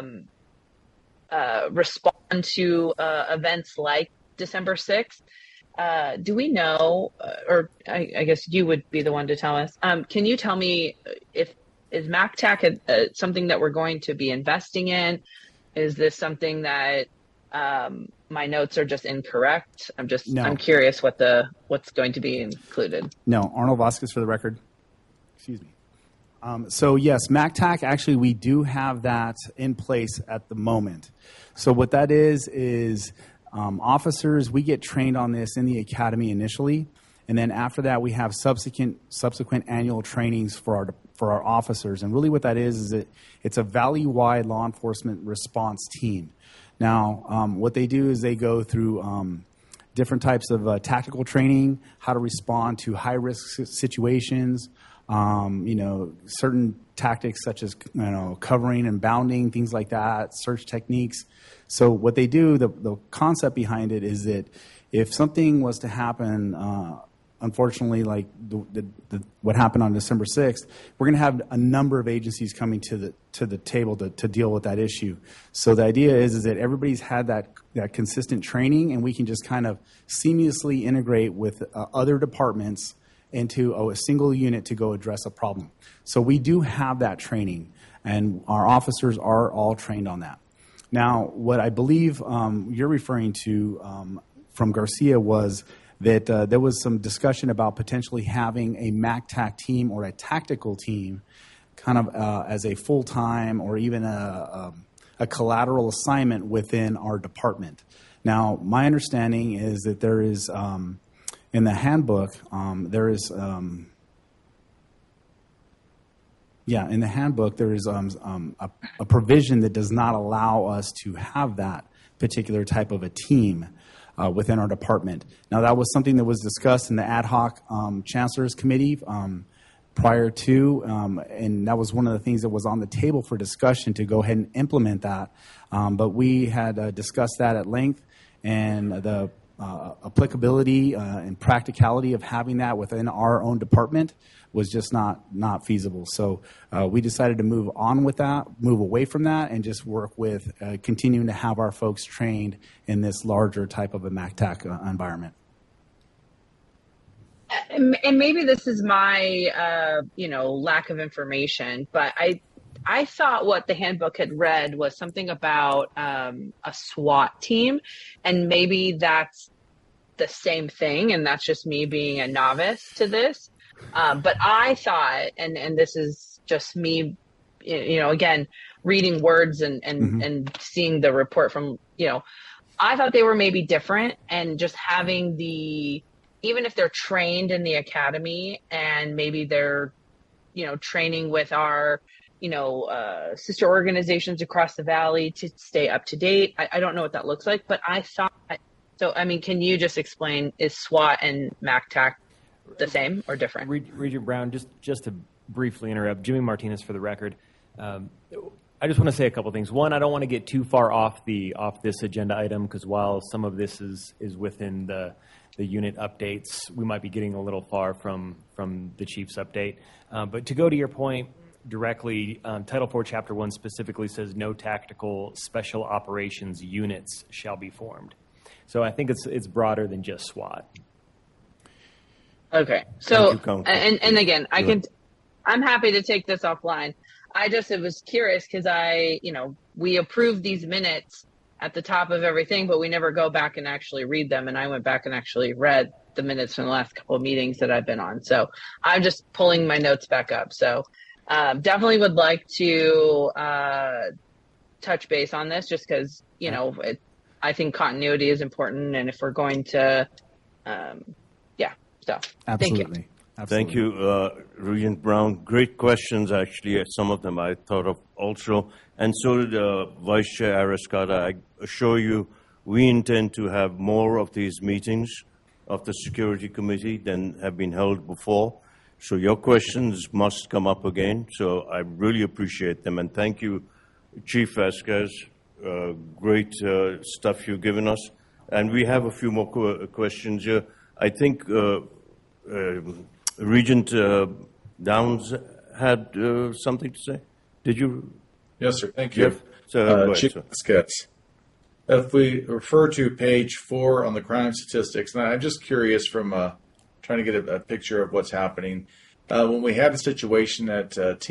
respond to events like December 6th. Do we know, or I guess you would be the one to tell us, can you tell me is MACTAC something that we're going to be investing in? Is this something that my notes are just incorrect? I'm curious what's going to be included. No, Arnold Vasquez for the record. Excuse me. So yes, MACTAC, actually we do have that in place at the moment. So what that is officers, we get trained on this in the academy initially, and then after that we have subsequent annual trainings for our officers. And really what that is it's a valley-wide law enforcement response team. Now, what they do is they go through different types of tactical training, how to respond to high-risk situations, certain tactics such as covering and bounding, things like that, search techniques. So what they do, the concept behind it is that if something was to happen, unfortunately, like what happened on December 6th, we're going to have a number of agencies coming to the table to deal with that issue. So the idea is that everybody's had that consistent training, and we can just kind of seamlessly integrate with other departments into a single unit to go address a problem. So we do have that training, and our officers are all trained on that. Now, what I believe you're referring to from Garcia was that there was some discussion about potentially having a MACTAC team or a tactical team kind of as a full-time or even a collateral assignment within our department. Now, my understanding is that there is, in the handbook, there is a provision that does not allow us to have that particular type of a team within our department. Now, that was something that was discussed in the ad hoc chancellor's committee prior to, and that was one of the things that was on the table for discussion to go ahead and implement that. But we had discussed that at length, and the applicability and practicality of having that within our own department was just not feasible. So we decided to move away from that, and just work with continuing to have our folks trained in this larger type of a MACTAC environment. And maybe this is my, lack of information, but I thought what the handbook had read was something about a SWAT team, and maybe that's the same thing, and that's just me being a novice to this. But I thought, and this is just me, again, reading words and seeing the report from, I thought they were maybe different, and just having even if they're trained in the academy and maybe they're, training with our, sister organizations across the valley to stay up to date. I don't know what that looks like, but I thought, so, I mean, can you just explain, is SWAT and MACTAC the same or different? Regent Brown, just to briefly interrupt, Jimmy Martinez for the record. I just want to say a couple things. One, I don't want to get too far off this agenda item, because while some of this is within the unit updates, we might be getting a little far from the chief's update. But to go to your point directly, Title IV, Chapter 1 specifically says no tactical special operations units shall be formed. So I think it's broader than just SWAT. Okay. So, and again, I'm happy to take this offline. It was curious because we approved these minutes at the top of everything, but we never go back and actually read them. And I went back and actually read the minutes from the last couple of meetings that I've been on. So I'm just pulling my notes back up. So definitely would like to touch base on this just because, I think continuity is important. And if we're going to, so Absolutely. Thank you, Regent Brown. Great questions, actually. Some of them I thought of also. And so did Vice Chair Arascata. I assure you, we intend to have more of these meetings of the Security Committee than have been held before. So your questions must come up again. So I really appreciate them. And thank you, Chief Vasquez. Great stuff you've given us. And we have a few more questions here. I think Regent Downs had something to say. Did you? Yes, sir. Thank you. Chief Vasquez. If we refer to page 4 on the crime statistics, and I'm just curious from trying to get a picture of what's happening. When we had a situation at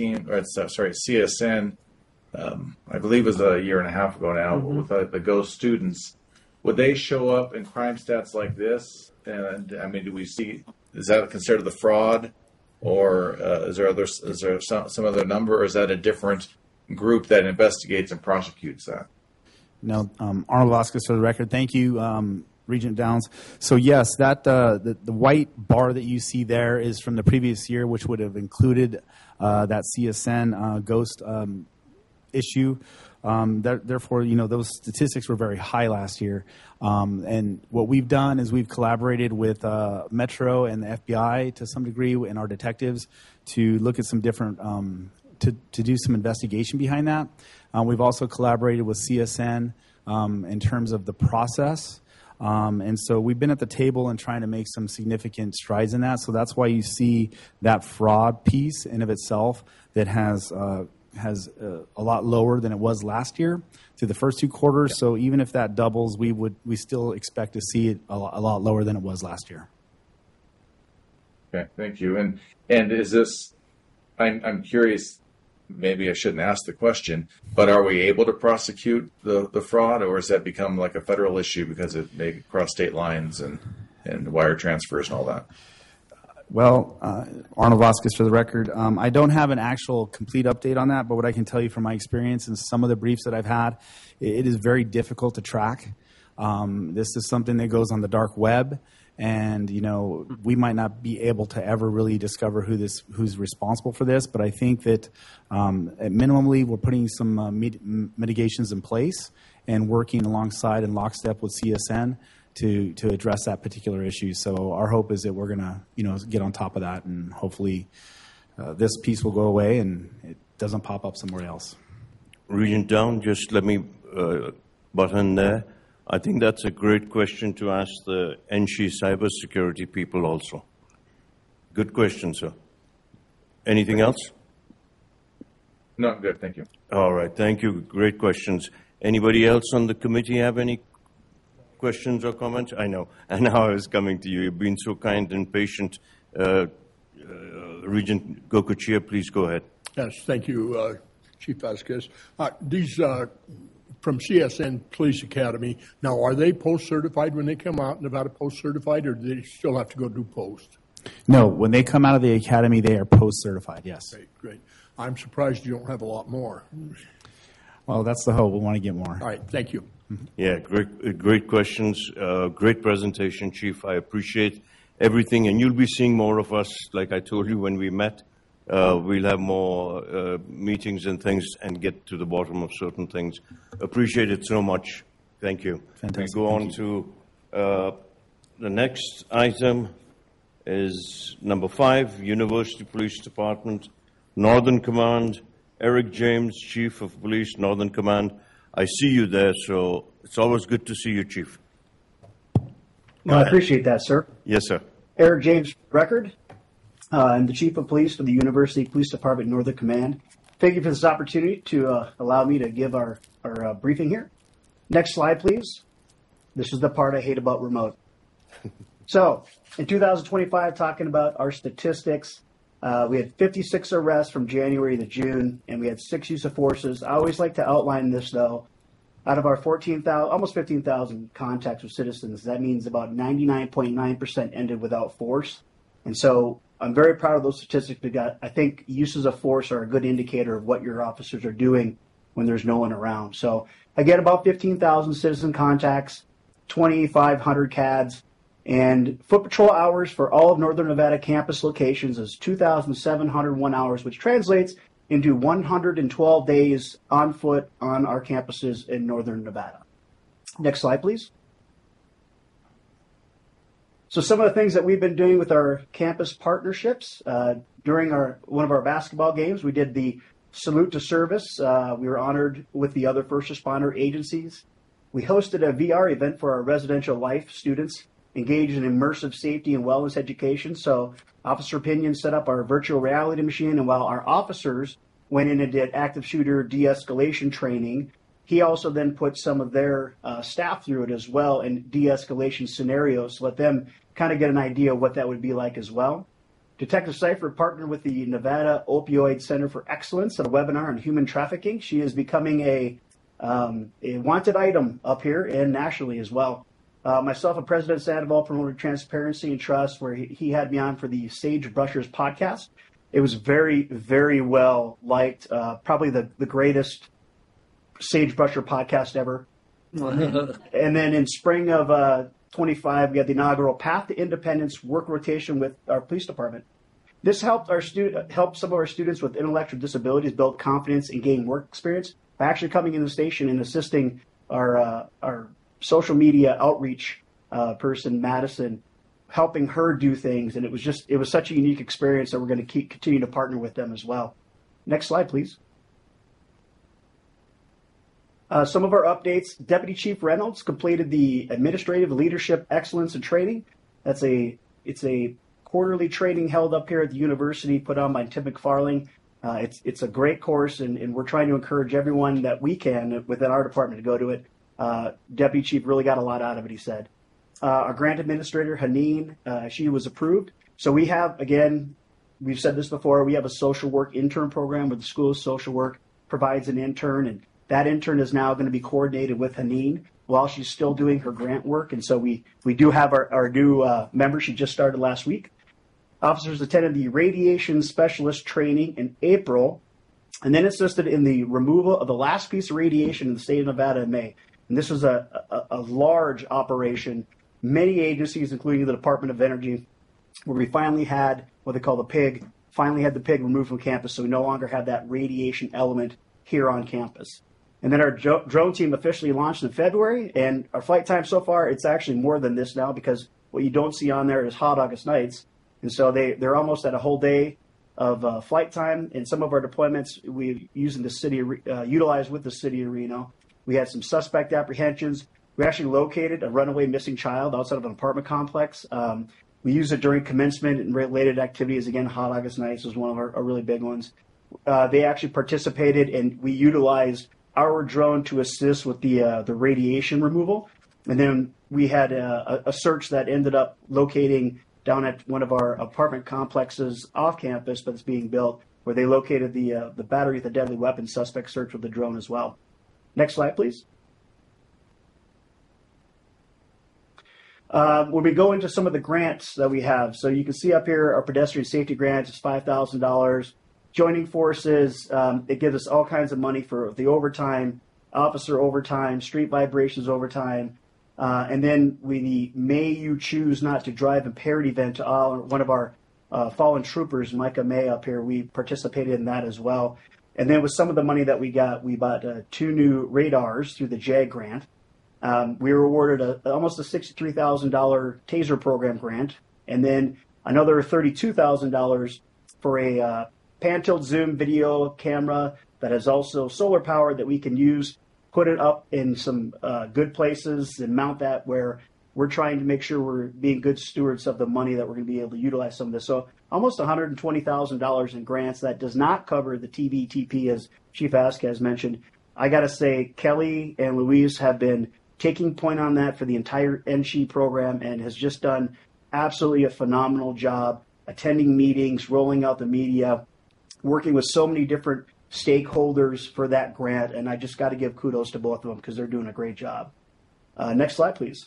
CSN, I believe it was a year and a half ago now, with the ghost students, would they show up in crime stats like this? And I mean, do we see? Is that considered the fraud, or is there some other number, or is that a different group that investigates and prosecutes that? No, Arnold Vasquez for the record. Thank you, Regent Downs. So yes, that the white bar that you see there is from the previous year, which would have included that CSN ghost issue. Therefore, those statistics were very high last year. And what we've done is we've collaborated with Metro and the FBI to some degree and our detectives to look at some different to do some investigation behind that. We've also collaborated with CSN in terms of the process. And so we've been at the table and trying to make some significant strides in that. So that's why you see that fraud piece in of itself that has a lot lower than it was last year through the first 2 quarters. Yep. So even if that doubles, we still expect to see it a lot lower than it was last year. Okay, thank you. And is this? I'm curious. Maybe I shouldn't ask the question, but are we able to prosecute the fraud, or has that become like a federal issue because it may cross state lines and wire transfers and all that? Well, Arnold Vasquez for the record. I don't have an actual complete update on that, but what I can tell you from my experience and some of the briefs that I've had, it is very difficult to track. This is something that goes on the dark web, and we might not be able to ever really discover who's responsible for this. But I think that at minimally we're putting some mitigations in place and working alongside in lockstep with CSN to address that particular issue. So our hope is that we're going to get on top of that, and hopefully this piece will go away and it doesn't pop up somewhere else. Regent Down, just let me butt in there. I think that's a great question to ask the NSHE cybersecurity people also. Good question, sir. Anything else? No, I'm good. Thank you. All right. Thank you. Great questions. Anybody else on the committee have any questions or comments? I know. And now I was coming to you. You've been so kind and patient. Regent Gokochia, please go ahead. Yes, thank you, Chief Vasquez. These from CSN Police Academy, now are they post-certified when they come out, Nevada post-certified, or do they still have to go do post? No, when they come out of the academy, they are post-certified, yes. Great. I'm surprised you don't have a lot more. Well, that's the hope. We want to get more. All right, thank you. Yeah, great questions. Great presentation, Chief. I appreciate everything, and you'll be seeing more of us, like I told you when we met. We'll have more meetings and things and get to the bottom of certain things. Appreciate it so much. Thank you. Fantastic. We go on to the next item is number 5, University Police Department, Northern Command. Eric James, Chief of Police, Northern Command. I see you there, so it's always good to see you, Chief. No, I appreciate that, sir. Yes, sir. Eric James, record. I'm the Chief of Police for the University Police Department, Northern Command. Thank you for this opportunity to allow me to give our briefing here. Next slide, please. This is the part I hate about remote. So, in 2025, talking about our statistics, we had 56 arrests from January to June, and we had 6 use of forces. I always like to outline this, though. Out of our 14,000, almost 15,000 contacts with citizens, that means about 99.9% ended without force. And so I'm very proud of those statistics because I think uses of force are a good indicator of what your officers are doing when there's no one around. So I get about 15,000 citizen contacts, 2,500 CADs, and foot patrol hours for all of Northern Nevada campus locations is 2,701 hours, which translates into 112 days on foot on our campuses in Northern Nevada. Next slide, please. So some of the things that we've been doing with our campus partnerships, during one of our basketball games, we did the salute to service. We were honored with the other first responder agencies. We hosted a VR event for our residential life students engaged in immersive safety and wellness education. So Officer Pinion set up our virtual reality machine, and while our officers went in and did active shooter de-escalation training, he also then put some of their staff through it as well in de-escalation scenarios to let them kind of get an idea of what that would be like as well. Detective Cipher partnered with the Nevada Opioid Center for Excellence at a webinar on human trafficking. She is becoming a wanted item up here and nationally as well. Myself and President Sandoval promoted transparency and trust, where he had me on for the Sage Brushers podcast. It was very, very well liked. Probably the greatest Sage Brusher podcast ever. And then in spring of 25, we had the inaugural Path to Independence work rotation with our police department. This helped help some of our students with intellectual disabilities build confidence and gain work experience by actually coming in the station and assisting our social media outreach person, Madison, helping her do things. And it was such a unique experience that we're going to continue to partner with them as well. Next slide, please. Some of our updates. Deputy Chief Reynolds completed the Administrative Leadership Excellence and Training. It's a quarterly training held up here at the university, put on by Tim McFarling. It's a great course, and we're trying to encourage everyone that we can within our department to go to it. Deputy Chief really got a lot out of it, he said. Our grant administrator, Haneen, she was approved. So we have, again, we've said this before, we have a social work intern program where the School of Social Work provides an intern, and that intern is now going to be coordinated with Haneen while she's still doing her grant work. And so we do have our new member. She just started last week. Officers attended the radiation specialist training in April, and then assisted in the removal of the last piece of radiation in the state of Nevada in May. And this was a large operation. Many agencies, including the Department of Energy, where we finally had what they call the PIG, finally had the PIG removed from campus, so we no longer have that radiation element here on campus. And then our drone team officially launched in February, and our flight time so far, it's actually more than this now, because what you don't see on there is hot August nights. And so they're almost at a whole day of flight time. And some of our deployments we utilized with the city of Reno. We had some suspect apprehensions. We actually located a runaway missing child outside of an apartment complex. We used it during commencement and related activities. Again, hot August nights was one of our really big ones. They actually participated, and we utilized our drone to assist with the radiation removal. And then we had a search that ended up locating down at one of our apartment complexes off campus, but it's being built, where they located the battery with a deadly weapon suspect search with the drone as well. Next slide, please. When we go into some of the grants that we have, so you can see up here our pedestrian safety grant is $5,000. Joining forces, it gives us all kinds of money for the overtime, officer overtime, street vibrations overtime, and then the May You Choose Not to Drive Impaired event to one of our fallen troopers, Micah May up here. We participated in that as well. And then with some of the money that we got, we bought 2 new radars through the JAG grant. We were awarded almost a $63,000 TASER program grant, and then another $32,000 for a pan-tilt zoom video camera that is also solar powered that we can use, put it up in some good places and mount that where we're trying to make sure we're being good stewards of the money that we're going to be able to utilize some of this. So almost $120,000 in grants. That does not cover the TVTP, as Chief Vasquez mentioned. I got to say, Kelly and Louise have been taking point on that for the entire NSHE program and has just done absolutely a phenomenal job attending meetings, rolling out the media, working with so many different stakeholders for that grant, and I just got to give kudos to both of them because they're doing a great job. Next slide, please.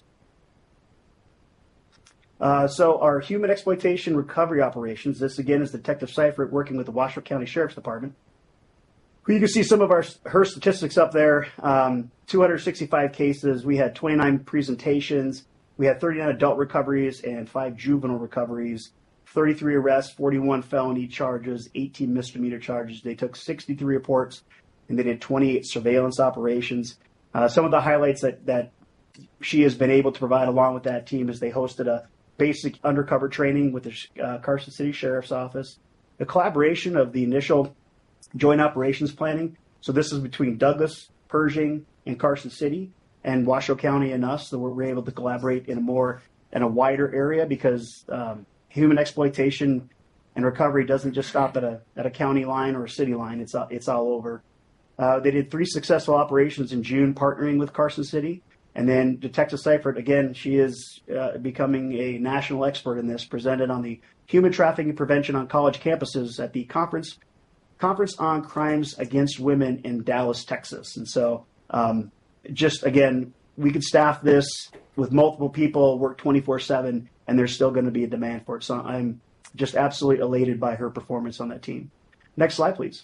So our human exploitation recovery operations, this again is Detective Seifert working with the Washoe County Sheriff's Department. You can see some of her statistics up there. 265 cases. We had 29 presentations. We had 39 adult recoveries and 5 juvenile recoveries. 33 arrests, 41 felony charges, 18 misdemeanor charges. They took 63 reports, and they did 28 surveillance operations. Some of the highlights that she has been able to provide along with that team is they hosted a basic undercover training with the Carson City Sheriff's Office, the collaboration of the initial joint operations planning. So this is between Douglas, Pershing, and Carson City, and Washoe County and us. So we're able to collaborate in a wider area because human exploitation and recovery doesn't just stop at a county line or a city line. It's all over. They did 3 successful operations in June, partnering with Carson City. And then Detective Seifert, again, she is becoming a national expert in this, presented on the human trafficking prevention on college campuses at the Conference on Crimes Against Women in Dallas, Texas. And so just, again, we could staff this with multiple people, work 24/7, and there's still going to be a demand for it. So I'm just absolutely elated by her performance on that team. Next slide, please.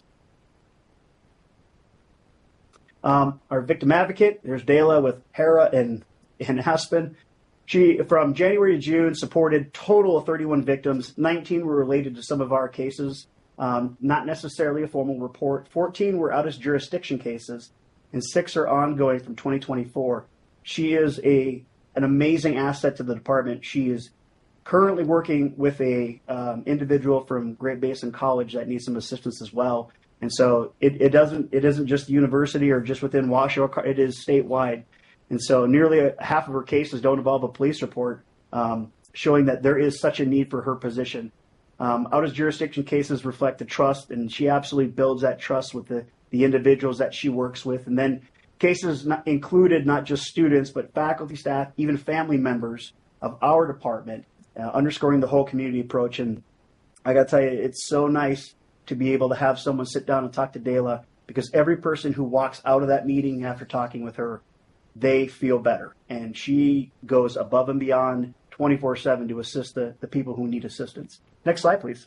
Our victim advocate, there's Dela with Hera and Aspen. She, from January to June, supported total of 31 victims. 19 were related to some of our cases, not necessarily a formal report. 14 were out of jurisdiction cases, and 6 are ongoing from 2024. She is an amazing asset to the department. She is currently working with a individual from Great Basin College that needs some assistance as well. And so it isn't just the university or just within Washoe, it is statewide. And so nearly half of her cases don't involve a police report, showing that there is such a need for her position. Out of jurisdiction cases reflect the trust, and she absolutely builds that trust with the individuals that she works with. And then cases included not just students, but faculty, staff, even family members of our department, underscoring the whole community approach. And I got to tell you, it's so nice to be able to have someone sit down and talk to Dela, because every person who walks out of that meeting after talking with her, they feel better. And she goes above and beyond 24/7 to assist the people who need assistance. Next slide, please.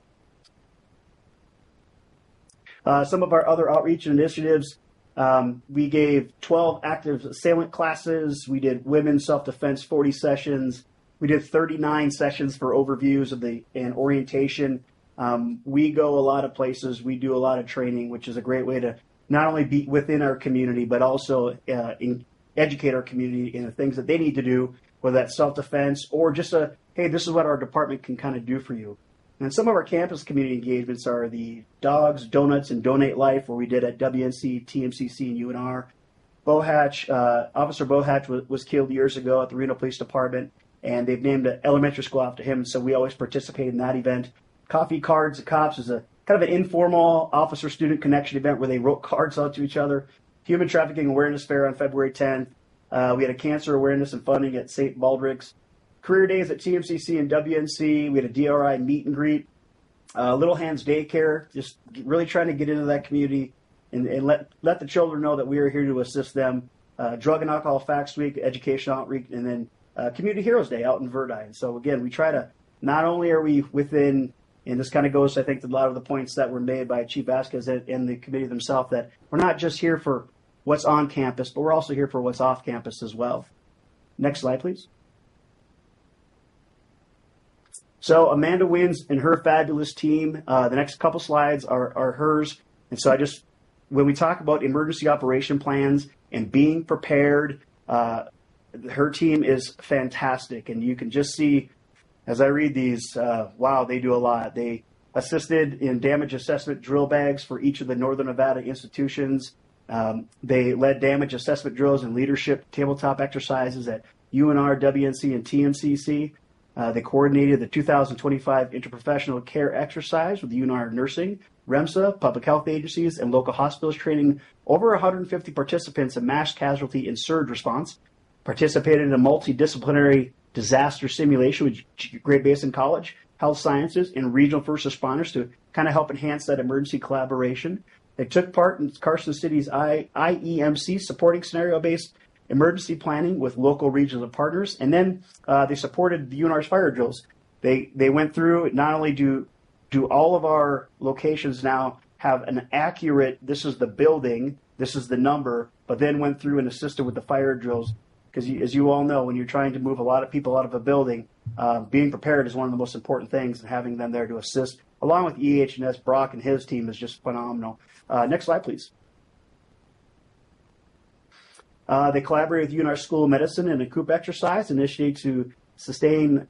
Some of our other outreach initiatives, we gave 12 active assailant classes. We did women's self-defense 40 sessions. We did 39 sessions for overviews and orientation. We go a lot of places. We do a lot of training, which is a great way to not only be within our community, but also educate our community in the things that they need to do, whether that's self-defense or just hey, this is what our department can kind of do for you. And some of our campus community engagements are the Dogs, Donuts, and Donate Life, where we did at WNC, TMCC, and UNR. Officer Bohatch was killed years ago at the Reno Police Department, and they've named an elementary school after him, so we always participate in that event. Coffee Cards of Cops is a kind of an informal officer-student connection event where they wrote cards out to each other. Human Trafficking Awareness Fair on February 10th. We had a cancer awareness and funding at St. Baldrick's. Career Days at TMCC and WNC. We had a DRI meet and greet. Little Hands Daycare, just really trying to get into that community and let the children know that we are here to assist them. Drug and Alcohol Facts Week, Education Outreach, and then Community Heroes Day out in Verdi. And so, again, we try to, not only are we within, and this kind of goes, I think, to a lot of the points that were made by Chief Vasquez and the committee themselves, that we're not just here for what's on campus, but we're also here for what's off campus as well. Next slide, please. So Amanda Wins and her fabulous team. The next couple slides are hers. And so when we talk about emergency operation plans and being prepared, her team is fantastic. And you can just see, as I read these, wow, they do a lot. They assisted in damage assessment drill bags for each of the Northern Nevada institutions. They led damage assessment drills and leadership tabletop exercises at UNR, WNC, and TMCC. They coordinated the 2025 Interprofessional Care Exercise with UNR Nursing, REMSA, public health agencies, and local hospitals, training over 150 participants in mass casualty and surge response. Participated in a multidisciplinary disaster simulation with Great Basin College, Health Sciences, and regional first responders to kind of help enhance that emergency collaboration. They took part in Carson City's IEMC supporting scenario-based emergency planning with local regional partners, and then they supported the UNR's fire drills. They went through, not only do all of our locations now have an accurate, this is the building, this is the number, but then went through and assisted with the fire drills. Because as you all know, when you're trying to move a lot of people out of a building, being prepared is one of the most important things, and having them there to assist, along with EH&S, Brock and his team is just phenomenal. Next slide, please. They collaborate with UNR School of Medicine in a COOP exercise initiated to sustain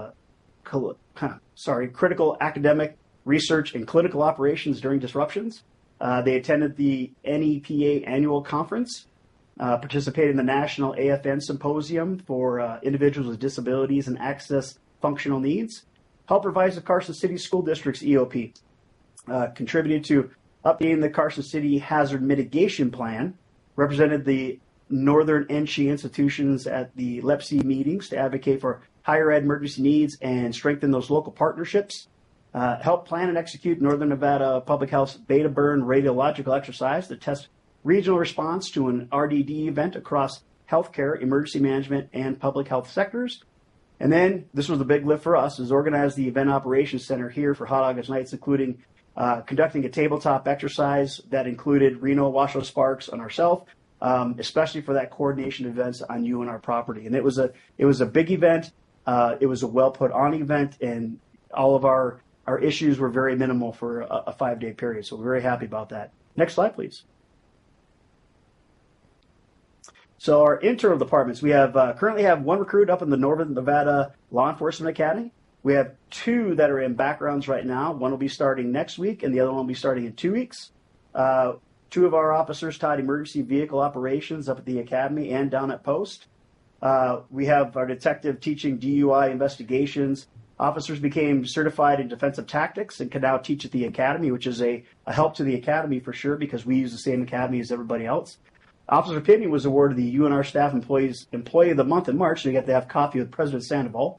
critical academic research and clinical operations during disruptions. They attended the NEPA annual conference, participated in the National AFN Symposium for individuals with disabilities and access functional needs, helped revise the Carson City School District's EOP, contributed to updating the Carson City Hazard Mitigation Plan, represented the Northern NSHE institutions at the LEPC meetings to advocate for higher ed emergency needs and strengthen those local partnerships, helped plan and execute Northern Nevada Public Health's beta burn radiological exercise to test regional response to an RDD event across healthcare, emergency management, and public health sectors. And then, this was the big lift for us, is organize the Event Operations Center here for Hot August Nights, including conducting a tabletop exercise that included Reno, Washoe Sparks, and ourselves, especially for that coordination events on UNR property. And it was a big event. It was a well put on event, and all of our issues were very minimal for a 5-day period. So we're very happy about that. Next slide, please. So our internal departments, we have currently have 1 recruit up in the Northern Nevada Law Enforcement Academy. We have 2 that are in backgrounds right now. One will be starting next week, and the other one will be starting in 2 weeks. 2 of our officers taught emergency vehicle operations up at the academy and down at Post. We have our detective teaching DUI investigations. Officers became certified in defensive tactics and can now teach at the academy, which is a help to the academy for sure, because we use the same academy as everybody else. Officer Pitney was awarded the UNR Staff Employee of the Month in March, so you get to have coffee with President Sandoval.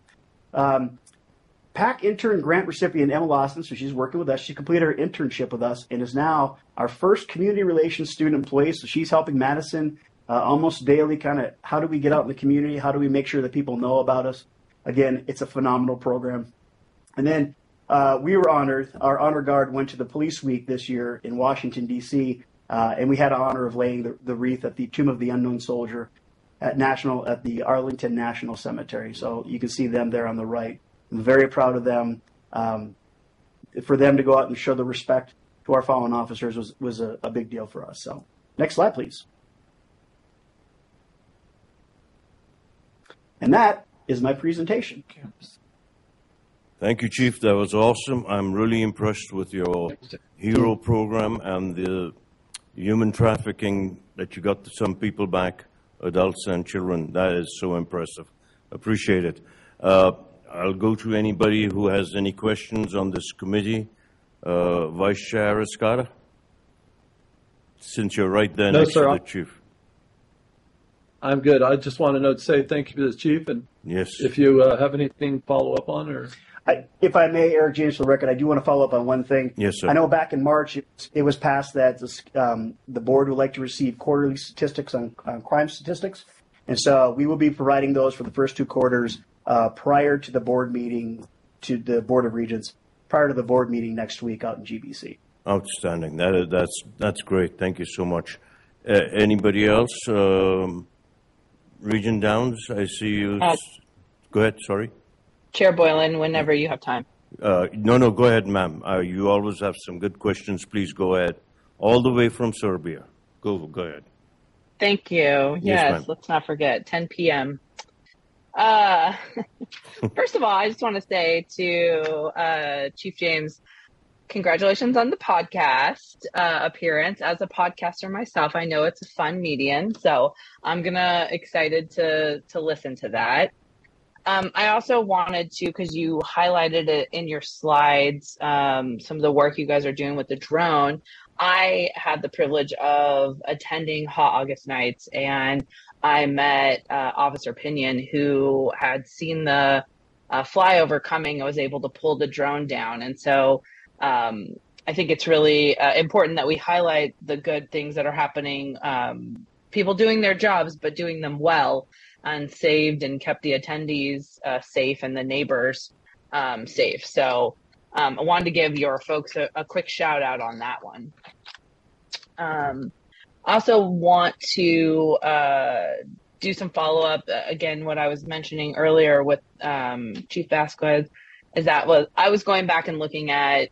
PAC intern grant recipient Emma Lawson, so she's working with us. She completed her internship with us and is now our first community relations student employee. So she's helping Madison almost daily, kind of how do we get out in the community? How do we make sure that people know about us? Again, it's a phenomenal program. And then we were honored. Our honor guard went to the Police Week this year in Washington, D.C., and we had the honor of laying the wreath at the Tomb of the Unknown Soldier at the Arlington National Cemetery. So you can see them there on the right. I'm very proud of them. For them to go out and show the respect to our fallen officers was a big deal for us. So next slide, please. And that is my presentation. Thank you, Chief. That was awesome. I'm really impressed with your HERO program and the human trafficking that you got some people back, adults and children. That is so impressive. Appreciate it. I'll go to anybody who has any questions on this committee. Vice Chair Escada, since you're right there next to the Chief. I'm good. I just want to say thank you to the Chief, and yes, if you have anything to follow up on, or if I may, Eric James for the record, I do want to follow up on one thing. Yes, sir. I know back in March it was passed that the board would like to receive quarterly statistics on crime statistics, and so we will be providing those for the first 2 quarters prior to the board meeting, to the Board of Regents, prior to the board meeting next week out in GBC. Outstanding. That's great. Thank you so much. Anybody else? Regent Downs, I see you. Go ahead. Sorry. Chair Boylan, whenever you have time. No, go ahead, ma'am. You always have some good questions. Please go ahead. All the way from Serbia. Go ahead. Thank you. Yes, let's not forget, 10 p.m. First of all, I just want to say to Chief James, congratulations on the podcast appearance. As a podcaster myself, I know it's a fun medium, so I'm excited to listen to that. I also wanted to, because you highlighted it in your slides, some of the work you guys are doing with the drone. I had the privilege of attending Hot August Nights, and I met Officer Pinion, who had seen the flyover coming and was able to pull the drone down. And so I think it's really important that we highlight the good things that are happening. People doing their jobs, but doing them well, and saved and kept the attendees safe and the neighbors safe. So I wanted to give your folks a quick shout out on that one. Also want to do some follow up. Again, what I was mentioning earlier with Chief Vasquez is that I was going back and looking at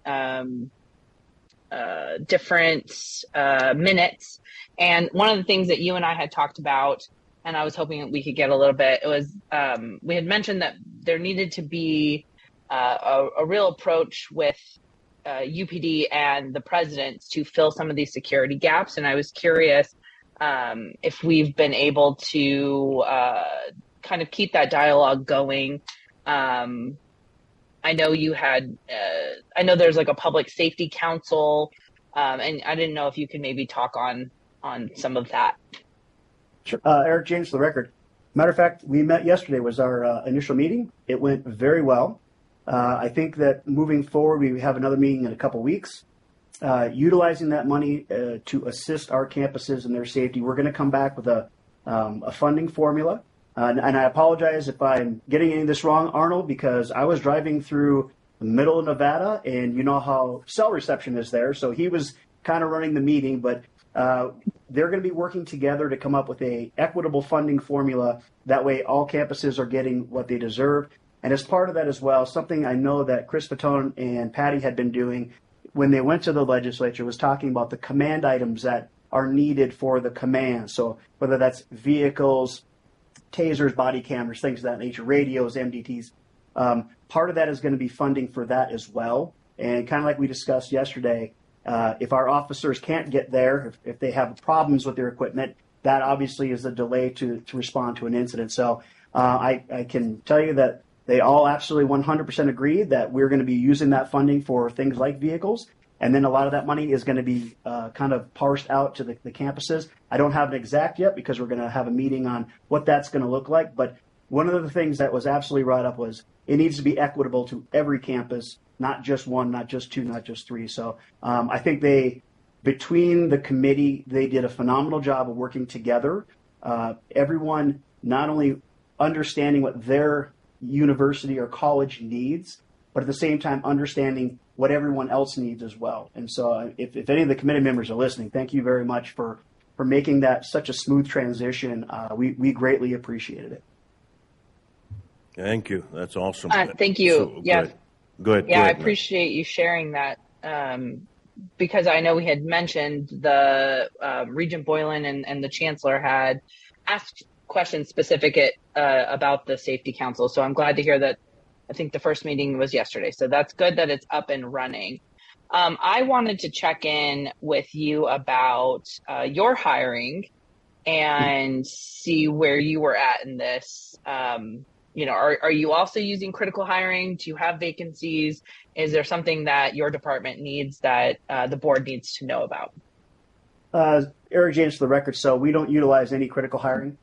different minutes. And one of the things that you and I had talked about, and I was hoping that we could get a little bit, it was we had mentioned that there needed to be a real approach with UPD and the president to fill some of these security gaps. And I was curious if we've been able to kind of keep that dialogue going. I know you had, I know there's like a public safety council, and I didn't know if you could maybe talk on some of that. Sure. Eric James for the record. Matter of fact, we met yesterday, was our initial meeting. It went very well. I think that moving forward, we have another meeting in a couple weeks. Utilizing that money to assist our campuses in their safety, we're going to come back with a funding formula. And I apologize if I'm getting any of this wrong, Arnold, because I was driving through the middle of Nevada, and you know how cell reception is there. So he was kind of running the meeting, but they're going to be working together to come up with a equitable funding formula. That way all campuses are getting what they deserve. And as part of that as well, something I know that Chris Fatone and Patty had been doing when they went to the legislature was talking about the command items that are needed for the command. So whether that's vehicles, tasers, body cameras, things of that nature, radios, MDTs. Part of that is going to be funding for that as well. And kind of like we discussed yesterday, if our officers can't get there, if they have problems with their equipment, that obviously is a delay to respond to an incident. So I can tell you that they all absolutely 100% agree that we're going to be using that funding for things like vehicles. And then a lot of that money is going to be kind of parsed out to the campuses. I don't have an exact yet because we're going to have a meeting on what that's going to look like. But one of the things that was absolutely brought up was it needs to be equitable to every campus, not just one, not just two, not just three. So I think between the committee, they did a phenomenal job of working together. Everyone not only understanding what their university or college needs, but at the same time understanding what everyone else needs as well. And so if any of the committee members are listening, thank you very much for making that such a smooth transition. We greatly appreciated it. Thank you. That's awesome. Thank you. So, Yeah. Good. Yeah, I appreciate you sharing that because I know we had mentioned the Regent Boylan and the Chancellor had asked questions specific about the Safety Council. So I'm glad to hear that. I think the first meeting was yesterday. So that's good that it's up and running. I wanted to check in with you about your hiring and see where you were at in this. Are you also using critical hiring? Do you have vacancies? Is there something that your department needs that the board needs to know about? Eric James for the record. So we don't utilize any critical hiring.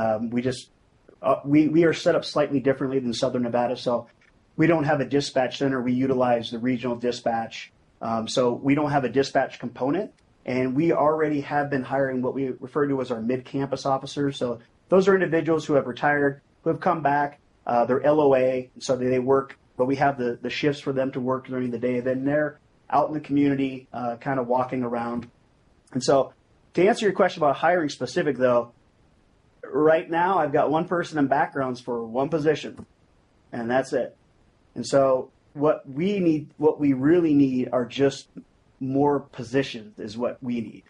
We are set up slightly differently than Southern Nevada. So we don't have a dispatch center. We utilize the regional dispatch. So we don't have a dispatch component. And we already have been hiring what we refer to as our mid-campus officers. So those are individuals who have retired, who have come back. They're LOA, so they work, but we have the shifts for them to work during the day. Then they're out in the community, kind of walking around. And so to answer your question about hiring specific, though, right now I've got one person in backgrounds for one position, and that's it. And so what we really need are just more positions is what we need.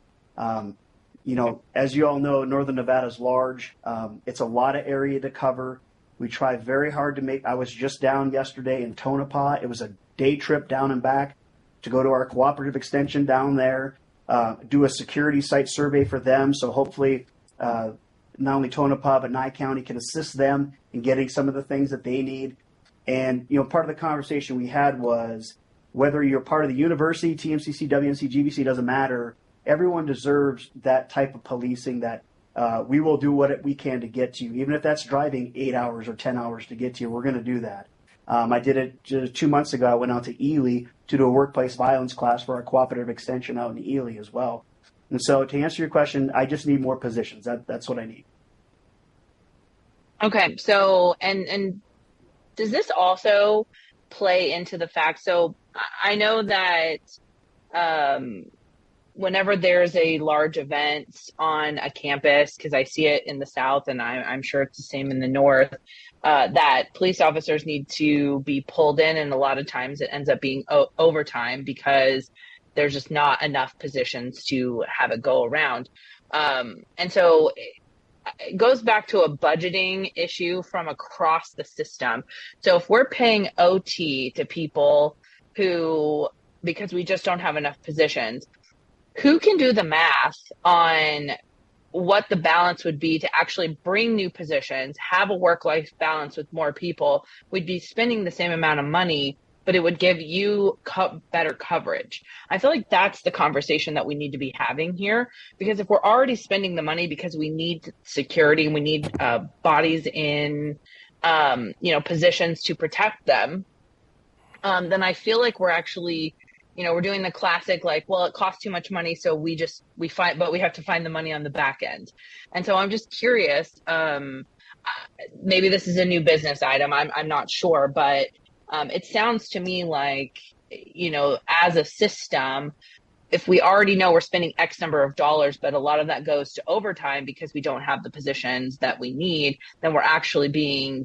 As you all know, Northern Nevada is large. It's a lot of area to cover. We try very hard to I was just down yesterday in Tonopah. It was a day trip down and back to go to our cooperative extension down there, do a security site survey for them. So hopefully not only Tonopah, but Nye County can assist them in getting some of the things that they need. And, part of the conversation we had was whether you're part of the university, TMCC, WNC, GVC, doesn't matter. Everyone deserves that type of policing that we will do what we can to get to you. Even if that's driving 8 hours or 10 hours to get to you, we're going to do that. I did it just 2 months ago. I went out to Ely to do a workplace violence class for our cooperative extension out in Ely as well. And so to answer your question, I just need more positions. That's what I need. Okay, so and does this also play into the fact? So I know that whenever there's a large event on a campus, because I see it in the South, and I'm sure it's the same in the North, that police officers need to be pulled in, and a lot of times it ends up being overtime because there's just not enough positions to have it go around. And so it goes back to a budgeting issue from across the system. So if we're paying OT to people who, because we just don't have enough positions, who can do the math on what the balance would be to actually bring new positions, have a work-life balance with more people? We'd be spending the same amount of money, but it would give you better coverage. I feel like that's the conversation that we need to be having here, because if we're already spending the money because we need security and we need bodies in positions to protect them, then I feel like we're actually, we're doing the classic, like, well, it costs too much money, so we have to find the money on the back end. And so I'm just curious, maybe this is a new business item, I'm not sure, but it sounds to me like, as a system, if we already know we're spending X number of dollars, but a lot of that goes to overtime because we don't have the positions that we need, then we're actually being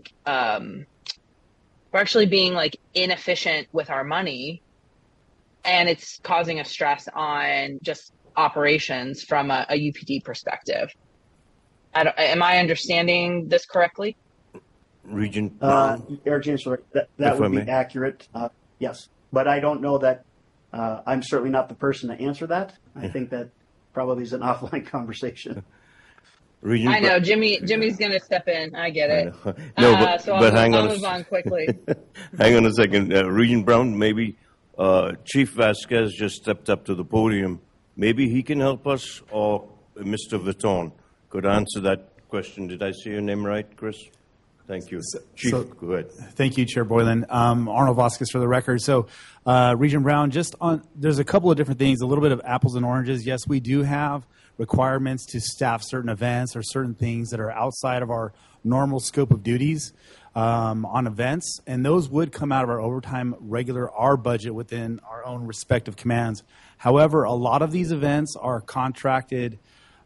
like inefficient with our money, and it's causing a stress on just operations from a UPD perspective. Am I understanding this correctly? Regent Air Chancellor, that would be accurate. Yes, but I don't know that. I'm certainly not the person to answer that. I think that probably is an offline conversation. I know Jimmy's going to step in. I get it. No, but hang on. I'll move on quickly. Hang on a second, Regent Brown. Maybe Chief Vasquez just stepped up to the podium. Maybe he can help us, or Mr. Vuitton could answer that question. Did I say your name right, Chris? Thank you. Chief, go ahead. Thank you, Chair Boylan. Arnold Vasquez for the record. So, Regent Brown, there's a couple of different things, a little bit of apples and oranges. Yes, we do have requirements to staff certain events or certain things that are outside of our normal scope of duties on events, and those would come out of our overtime our budget within our own respective commands. However, a lot of these events are contracted,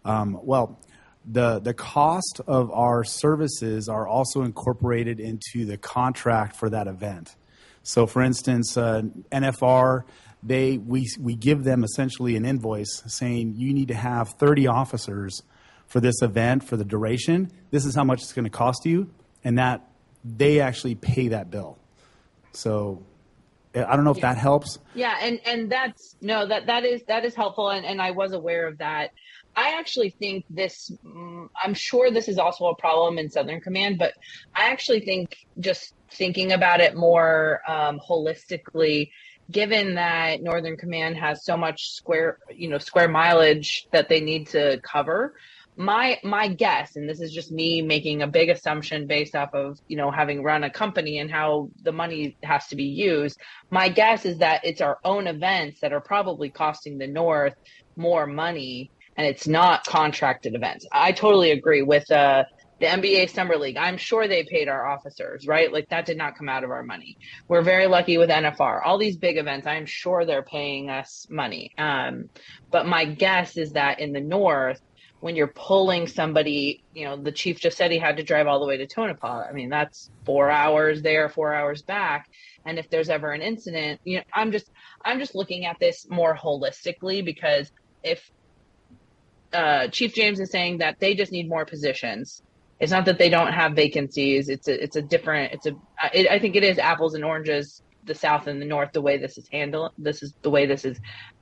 The cost of our services are also incorporated into the contract for that event. So, for instance, NFR, we give them essentially an invoice saying you need to have 30 officers for this event for the duration. This is how much it's going to cost you, and that they actually pay that bill. So, I don't know if that helps. Yeah, and that is helpful, and I was aware of that. I actually think I'm sure this is also a problem in Southern Command, but I actually think, just thinking about it more holistically, given that Northern Command has so much square mileage that they need to cover, my guess, and this is just me making a big assumption based off of, having run a company and how the money has to be used, my guess is that it's our own events that are probably costing the North more money, and it's not contracted events. I totally agree with the NBA Summer League. I'm sure they paid our officers, right? Like, that did not come out of our money. We're very lucky with NFR. All these big events, I'm sure they're paying us money. But my guess is that in the North, when you're pulling somebody, the chief just said he had to drive all the way to Tonopah. I mean, that's 4 hours there, 4 hours back. And if there's ever an incident, I'm just looking at this more holistically, because if Chief James is saying that they just need more positions, it's not that they don't have vacancies. I think it is apples and oranges, the South and the North, the way this is handled. This is the way this is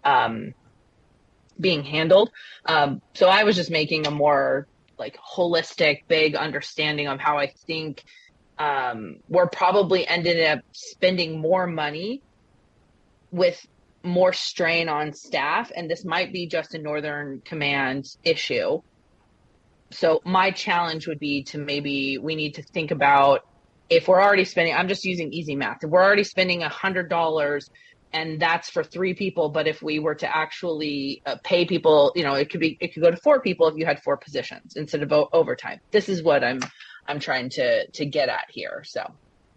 being handled. So I was just making a more holistic, big understanding of how I think we're probably ended up spending more money with more strain on staff, and this might be just a Northern Command issue. So my challenge would be we need to think about if we're already spending, I'm just using easy math, if we're already spending $100 and that's for 3 people, but if we were to actually pay people, it could go to 4 people if you had 4 positions instead of overtime. This is what I'm trying to get at here. So,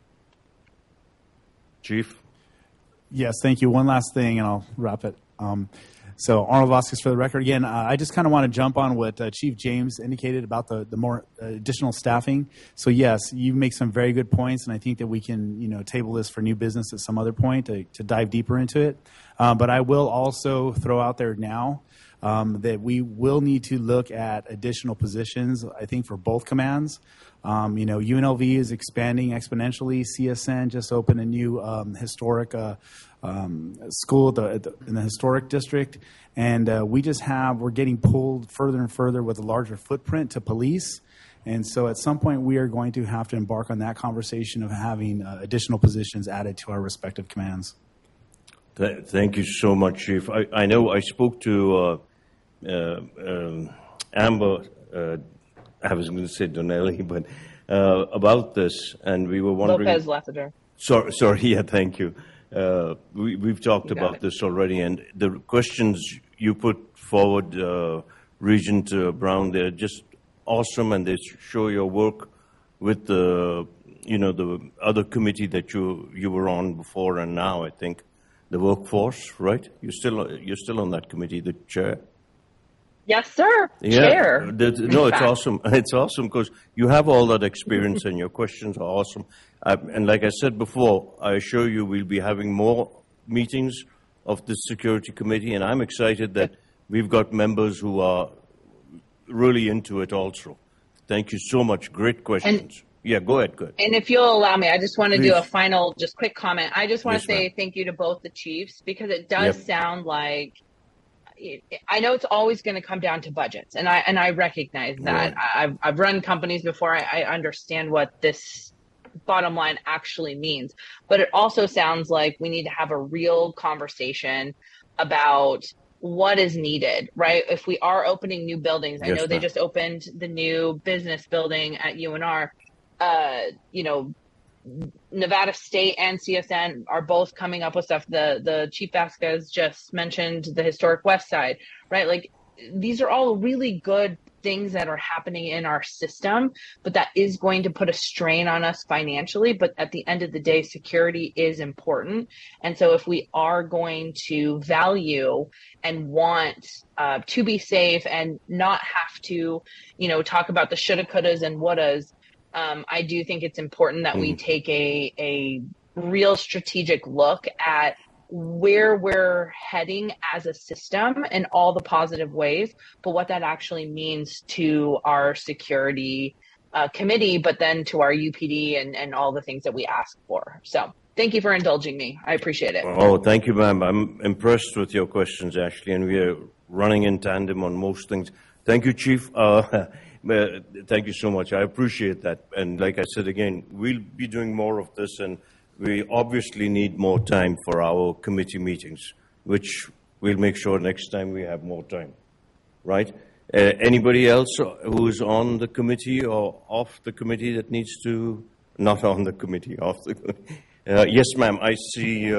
Chief. Yes, thank you. One last thing, and I'll wrap it. So Arnold Vasquez for the record. Again, I just kind of want to jump on what Chief James indicated about the more additional staffing. So yes, you make some very good points, and I think that we can table this for new business at some other point to dive deeper into it. But I will also throw out there now that we will need to look at additional positions, I think, for both commands. UNLV is expanding exponentially. CSN just opened a new historic school in the historic district, and we're getting pulled further and further with a larger footprint to police. And so at some point we are going to have to embark on that conversation of having additional positions added to our respective commands. Thank you so much, Chief. I know I spoke to Amber, I was going to say Donnelly, but about this, and we were wondering. Lopez Lassiter. Sorry, yeah, thank you. We've talked about this already, and the questions you put forward, Regent Brown, they're just awesome, and they show your work with the other committee that you were on before and now. I think the workforce, right? You're still on that committee, the chair. Yes, sir. Yeah. Chair. No, it's awesome. It's awesome because you have all that experience and your questions are awesome. And like I said before, I assure you we'll be having more meetings of the Security Committee, and I'm excited that we've got members who are really into it also. Thank you so much. Great questions. Yeah, go ahead. And if you'll allow me, I just want to Please. Do a final, just quick comment. I just want Yes, to say ma'am. thank you to both the chiefs because it does Yep. sound like, I know it's always going to come down to budgets, and I recognize that. I've run companies before. I understand what this bottom line actually means, but it also sounds like we need to have a real conversation about what is needed, right? If we are opening new buildings, I Yes, know they ma'am. just opened the new business building at UNR. Nevada State and CSN are both coming up with stuff. The Chief Vasquez just mentioned the historic West Side, right? Like these are all really good things that are happening in our system, but that is going to put a strain on us financially. But at the end of the day, security is important. And so if we are going to value and want to be safe and not have to, talk about the shoulda, couldas, and wouldas, I do think it's important that we take a real strategic look at where we're heading as a system in all the positive ways, but what that actually means to our security committee, but then to our UPD and all the things that we ask for. So thank you for indulging me. I appreciate it. Oh, thank you, ma'am. I'm impressed with your questions, Ashley, and we are running in tandem on most things. Thank you, Chief. Thank you so much. I appreciate that. And like I said again, we'll be doing more of this, and we obviously need more time for our committee meetings, which we'll make sure next time we have more time, right? Anybody else who's on the committee or off the committee that needs to, not on the committee, off the committee? Yes, ma'am. I see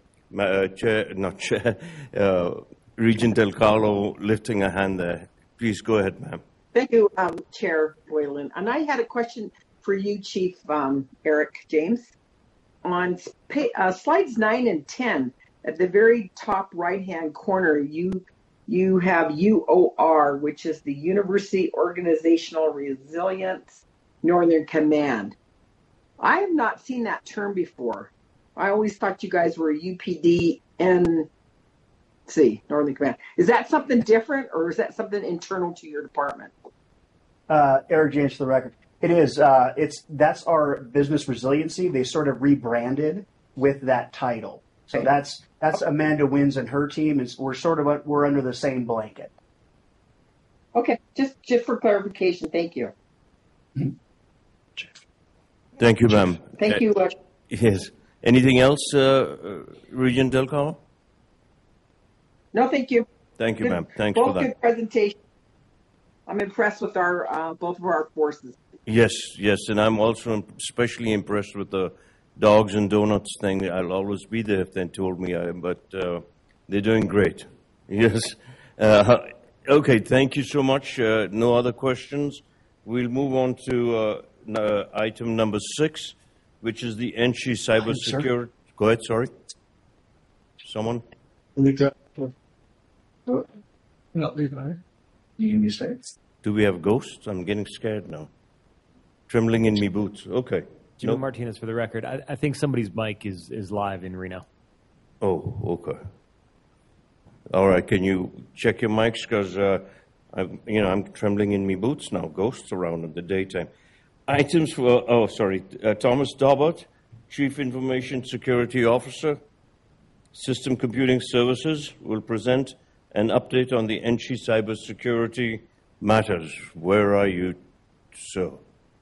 Regent Del Carlo lifting a hand there. Please go ahead, ma'am. Thank you, Chair Boylan. And I had a question for you, Chief Eric James. On slides 9 and 10, at the very top right-hand corner, you have UOR, which is the University Organizational Resilience Northern Command. I have not seen that term before. I always thought you guys were UPD NC, Northern Command. Is that something different, or is that something internal to your department? Eric James for the record. It is. That's our business resiliency. They sort of rebranded with that title. So Okay. that's Amanda Wins and her team. We're under the same blanket. Okay, just for clarification, thank you. Thank you, ma'am. Thank you. Yes. Anything else, Regent Del Carlo? No, thank you. Thank you, Good- ma'am. Thanks both for that. good presentation. I'm impressed with our both of our forces. Yes, yes, and I'm also especially impressed with the dogs and donuts thing. I'll always be there if they told me, but they're doing great. Yes. Okay, thank you so much. No other questions. We'll move on to item number 6, which is the NSHE cybersecurity. Go ahead, sorry. Someone? Do we have ghosts? I'm getting scared now. Trembling in me boots. Okay. Jimmy Martinez for the record. I think somebody's mic is live in Reno. Oh, okay. All right. Can you check your mics? Because I'm trembling in me boots now. Ghosts around in the daytime. Items for. Oh, sorry. Thomas Dobbert, Chief Information Security Officer, System Computing Services, will present an update on the NSHE cybersecurity matters. Where are you, sir?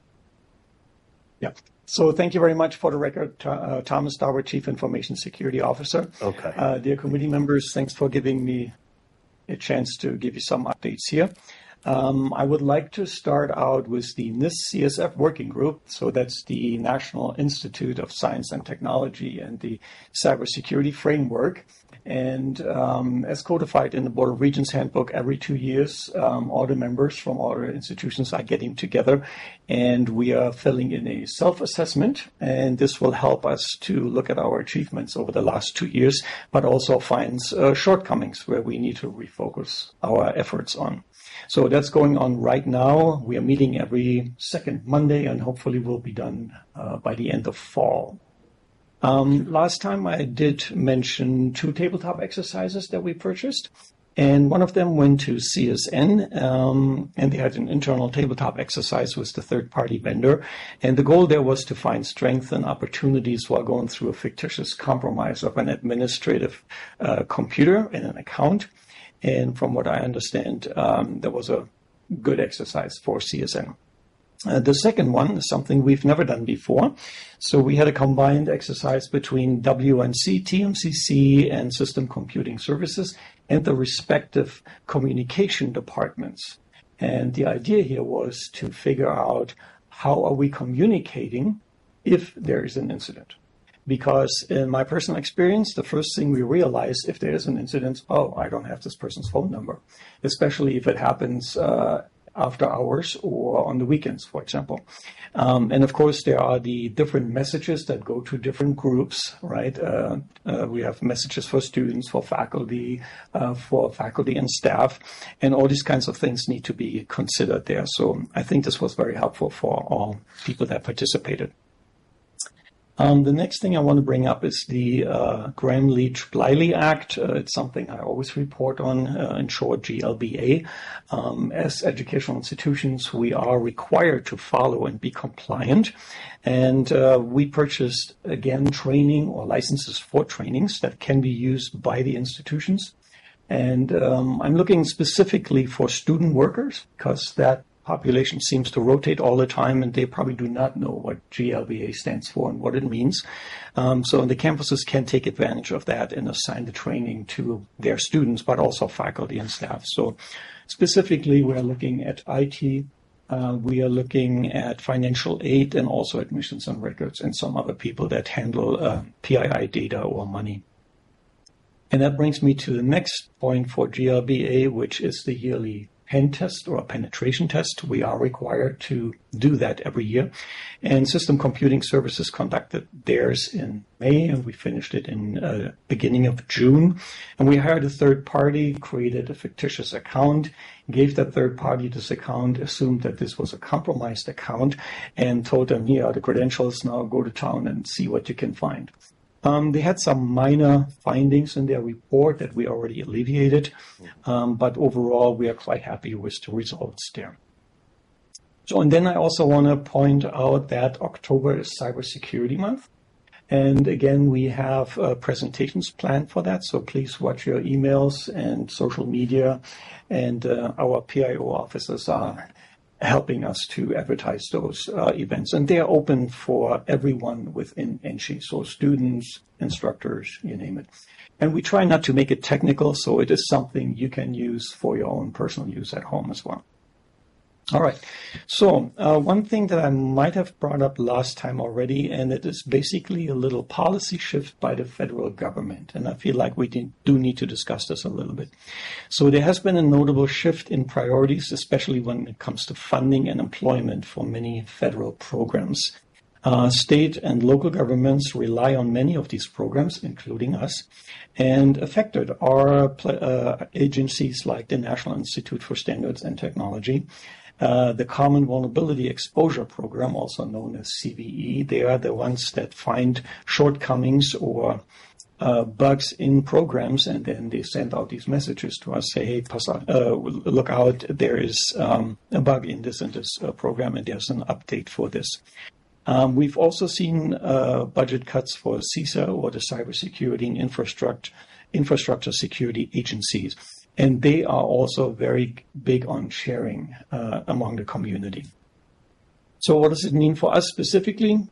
Yeah. So thank you very much. For the record, Thomas Dobbert, Chief Information Security Officer. Okay. Dear committee members, thanks for giving me a chance to give you some updates here. I would like to start out with the NIST CSF working group. So that's the National Institute of Science and Technology and the Cybersecurity Framework. And as codified in the Board of Regents Handbook, every 2 years, all the members from all the institutions are getting together, and we are filling in a self-assessment. And this will help us to look at our achievements over the last 2 years, but also finds shortcomings where we need to refocus our efforts on. So that's going on right now. We are meeting every second Monday, and hopefully we'll be done by the end of fall. Last time I did mention 2 tabletop exercises that we purchased, and one of them went to CSN, and they had an internal tabletop exercise with the third-party vendor, and the goal there was to find strengths and opportunities while going through a fictitious compromise of an administrative computer and an account. And from what I understand, that was a good exercise for CSN. The second one is something we've never done before. So we had a combined exercise between WNC, TMCC, and System Computing Services and the respective communication departments. And the idea here was to figure out how are we communicating if there is an incident. Because in my personal experience, the first thing we realize if there is an incident, oh, I don't have this person's phone number, especially if it happens after hours or on the weekends, for example. And of course, there are the different messages that go to different groups, right? We have messages for students, for faculty and staff, and all these kinds of things need to be considered there. So I think this was very helpful for all people that participated. The next thing I want to bring up is the Gramm-Leach-Bliley Act. It's something I always report on, in short, GLBA. As educational institutions, we are required to follow and be compliant. And we purchased, again, training or licenses for trainings that can be used by the institutions. And I'm looking specifically for student workers because that population seems to rotate all the time, and they probably do not know what GLBA stands for and what it means. So the campuses can take advantage of that and assign the training to their students, but also faculty and staff. So specifically, we're looking at IT, we are looking at financial aid, and also admissions and records, and some other people that handle PII data or money. And that brings me to the next point for GLBA, which is the yearly pen test or a penetration test. We are required to do that every year. And System Computing Services conducted theirs in May, and we finished it in beginning of June. And we hired a third party, created a fictitious account, gave that third party this account, assumed that this was a compromised account, and told them, here are the credentials, now go to town and see what you can find. They had some minor findings in their report that we already alleviated, but overall we are quite happy with the results there. So, and then I also want to point out that October is Cybersecurity Month. And again, we have presentations planned for that. So please watch your emails and social media, and our PIO officers are helping us to advertise those events. And they are open for everyone within NSHE, so students, instructors, you name it. And we try not to make it technical, so it is something you can use for your own personal use at home as well. All right. So one thing that I might have brought up last time already, and it is basically a little policy shift by the federal government. And I feel like we do need to discuss this a little bit. So there has been a notable shift in priorities, especially when it comes to funding and employment for many federal programs. State and local governments rely on many of these programs, including us, and affected are agencies like the National Institute for Standards and Technology, the Common Vulnerability Exposure Program, also known as CVE. They are the ones that find shortcomings or bugs in programs, and then they send out these messages to us, say, hey, look out, there is a bug in this and this program, and there's an update for this. We've also seen budget cuts for CISA, or the Cybersecurity and Infrastructure Security Agencies. And they are also very big on sharing among the community. So what does it mean for us specifically?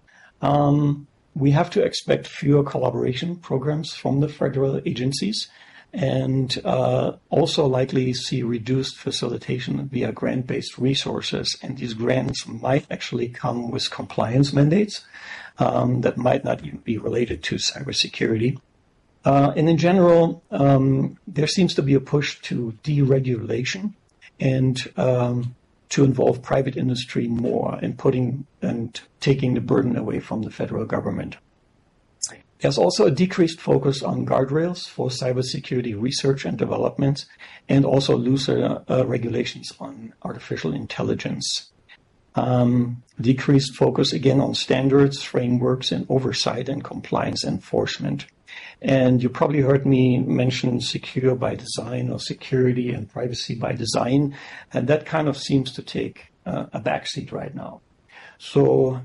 We have to expect fewer collaboration programs from the federal agencies, and also likely see reduced facilitation via grant-based resources. And these grants might actually come with compliance mandates that might not even be related to cybersecurity. And in general, there seems to be a push to deregulation and to involve private industry more in taking the burden away from the federal government. There's also a decreased focus on guardrails for cybersecurity research and development, and also looser regulations on artificial intelligence. Decreased focus again on standards, frameworks, and oversight and compliance enforcement. And you probably heard me mention secure by design, or security and privacy by design, and that kind of seems to take a backseat right now. So,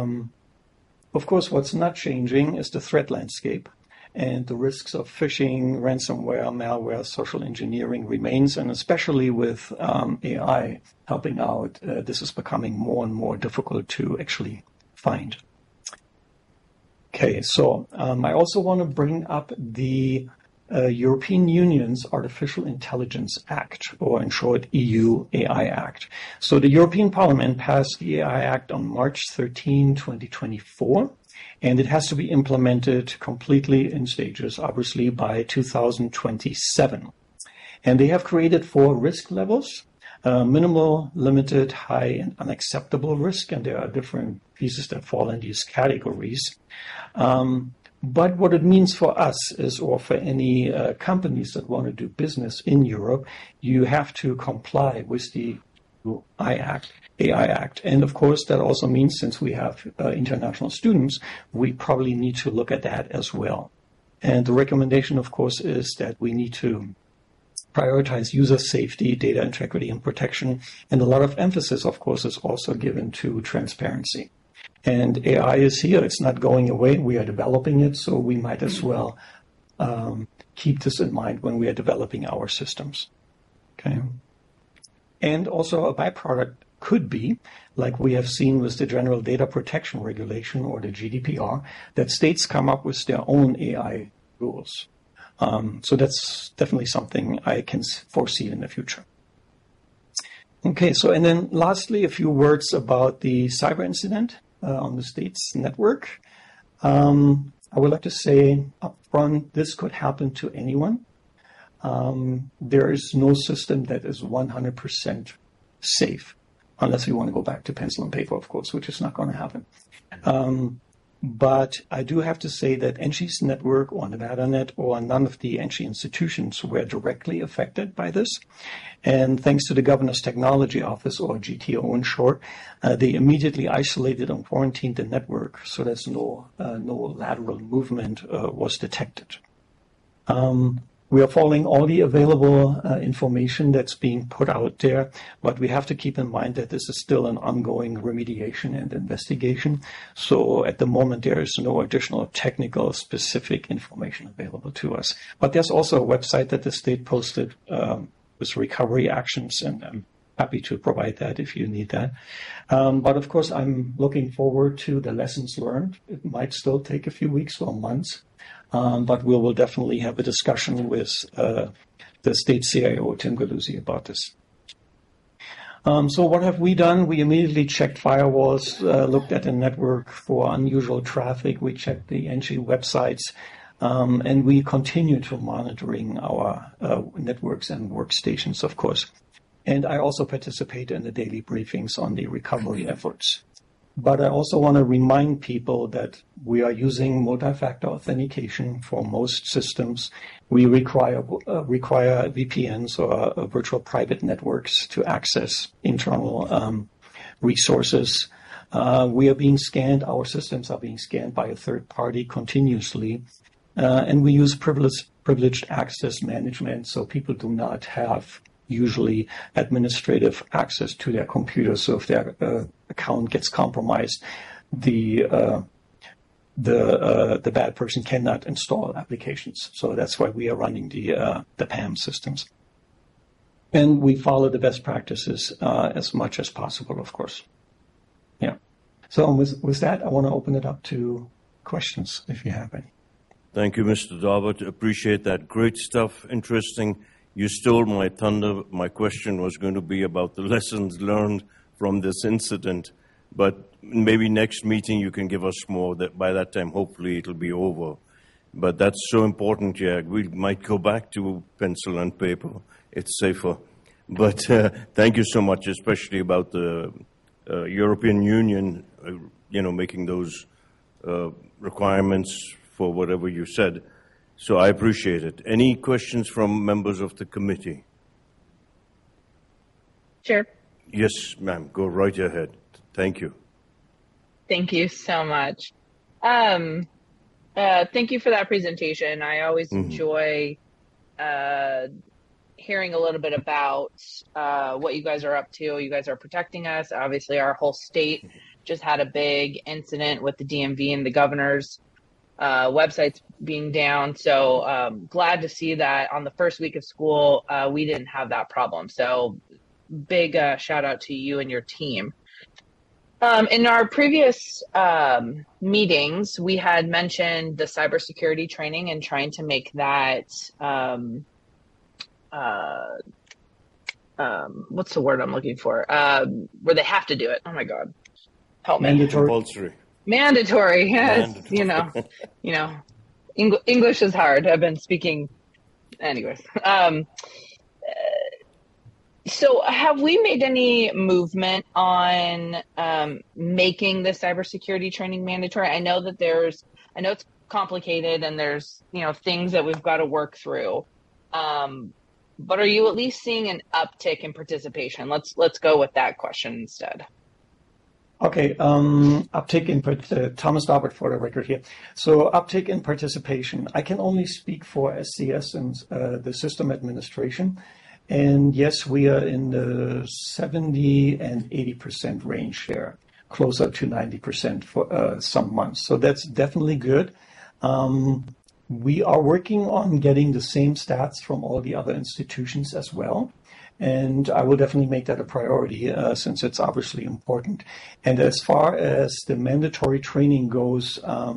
of course, what's not changing is the threat landscape, and the risks of phishing, ransomware, malware, social engineering remains, and especially with AI helping out, this is becoming more and more difficult to actually find. Okay, so I also want to bring up the European Union's Artificial Intelligence Act, or in short, EU AI Act. So the European Parliament passed the AI Act on March 13, 2024, and it has to be implemented completely in stages, obviously, by 2027. And they have created 4 risk levels: minimal, limited, high, and unacceptable risk, and there are different pieces that fall in these categories. But what it means for us is, or for any companies that want to do business in Europe, you have to comply with the AI Act. And of course, that also means, since we have international students, we probably need to look at that as well. And the recommendation, of course, is that we need to prioritize user safety, data integrity, and protection. And a lot of emphasis, of course, is also given to transparency. And AI is here. It's not going away. We are developing it, so we might as well keep this in mind when we are developing our systems. Okay. And also a byproduct could be, like we have seen with the General Data Protection Regulation, or the GDPR, that states come up with their own AI rules. So that's definitely something I can foresee in the future. Okay, so and then lastly, a few words about the cyber incident on the state's network. I would like to say upfront, this could happen to anyone. There is no system that is 100% safe, unless we want to go back to pencil and paper, of course, which is not going to happen. But I do have to say that NG's network, or NevadaNet, or none of the NG institutions were directly affected by this. And thanks to the Governor's Technology Office, or GTO in short, they immediately isolated and quarantined the network, so that no lateral movement was detected. We are following all the available information that's being put out there, but we have to keep in mind that this is still an ongoing remediation and investigation. So at the moment, there is no additional technical specific information available to us. But there's also a website that the state posted with recovery actions, and I'm happy to provide that if you need that. But of course, I'm looking forward to the lessons learned. It might still take a few weeks or months. But we will definitely have a discussion with the state CIO, Tim Galuzzi, about this. So what have we done? We immediately checked firewalls, looked at the network for unusual traffic. We checked the NG websites, and we continue to monitoring our networks and workstations, of course. And I also participate in the daily briefings on the recovery efforts. But I also want to remind people that we are using multi-factor authentication for most systems. We require VPNs or virtual private networks to access internal resources. We are being scanned. Our systems are being scanned by a third party continuously. And we use privileged access management, so people do not have usually administrative access to their computer. So if their account gets compromised, the bad person cannot install applications. So that's why we are running the PAM systems. And we follow the best practices as much as possible, of course. Yeah. So with that, I want to open it up to questions if you have any. Thank you, Mr. Daubert. Appreciate that. Great stuff. Interesting. You stole my thunder. My question was going to be about the lessons learned from this incident, but maybe next meeting you can give us more. That by that time, hopefully, it'll be over. But that's so important, Jag. We might go back to pencil and paper. It's safer. But thank you so much, especially about the European Union, making those requirements for whatever you said. So I appreciate it. Any questions from members of the committee? Sure. Yes, ma'am. Go right ahead. Thank you. Thank you so much. Thank you for that presentation. I always enjoy hearing a little bit about what you guys are up to. You guys are protecting us. Obviously, our whole state just had a big incident with the DMV and the governor's websites being down. So glad to see that on the first week of school, we didn't have that problem. So big shout out to you and your team. In our previous meetings, we had mentioned the cybersecurity training and trying to make that, what's the word I'm looking for? Where they have to do it. Oh my God. Help me. Mandatory. Compulsory. Mandatory. Yes. English is hard. I've been speaking anyways. So have we made any movement on making the cybersecurity training mandatory? I know it's complicated and there's, things that we've got to work through. But are you at least seeing an uptick in participation? Let's go with that question instead. Okay, uptick in Thomas Daubert for the record here. So uptick in participation. I can only speak for SCS and the system administration. And yes, we are in the 70 and 80% range there, closer to 90% for some months. So that's definitely good. We are working on getting the same stats from all the other institutions as well. And I will definitely make that a priority since it's obviously important. And as far as the mandatory training goes,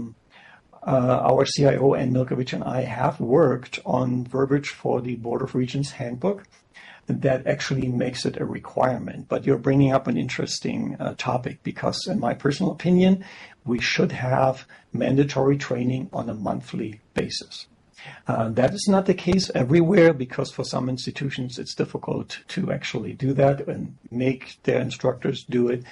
our CIO, Ann Milkovich, and I have worked on verbiage for the Board of Regents handbook that actually makes it a requirement. But you're bringing up an interesting topic because, in my personal opinion, we should have mandatory training on a monthly basis. That is not the case everywhere because for some institutions it's difficult to actually do that and make their instructors do it.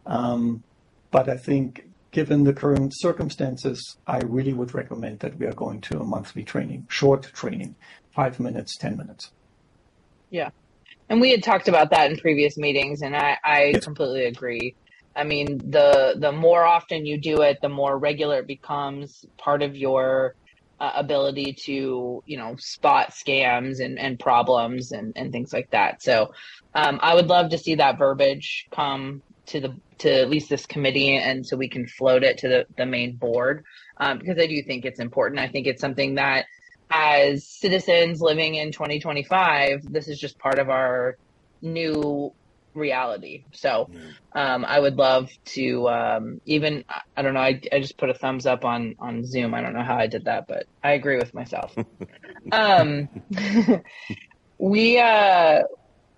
But I think given the current circumstances, I really would recommend that we are going to a monthly training, short training, 5 minutes, 10 minutes. Yeah. And we had talked about that in previous meetings, and I completely agree. I mean, the more often you do it, the more regular it becomes part of your ability to, spot scams and problems and things like that. So I would love to see that verbiage come to at least this committee, and so we can float it to the main board because I do think it's important. I think it's something that as citizens living in 2025, this is just part of our new reality. So I would love to even, I don't know, I just put a thumbs up on Zoom. I don't know how I did that, but I agree with we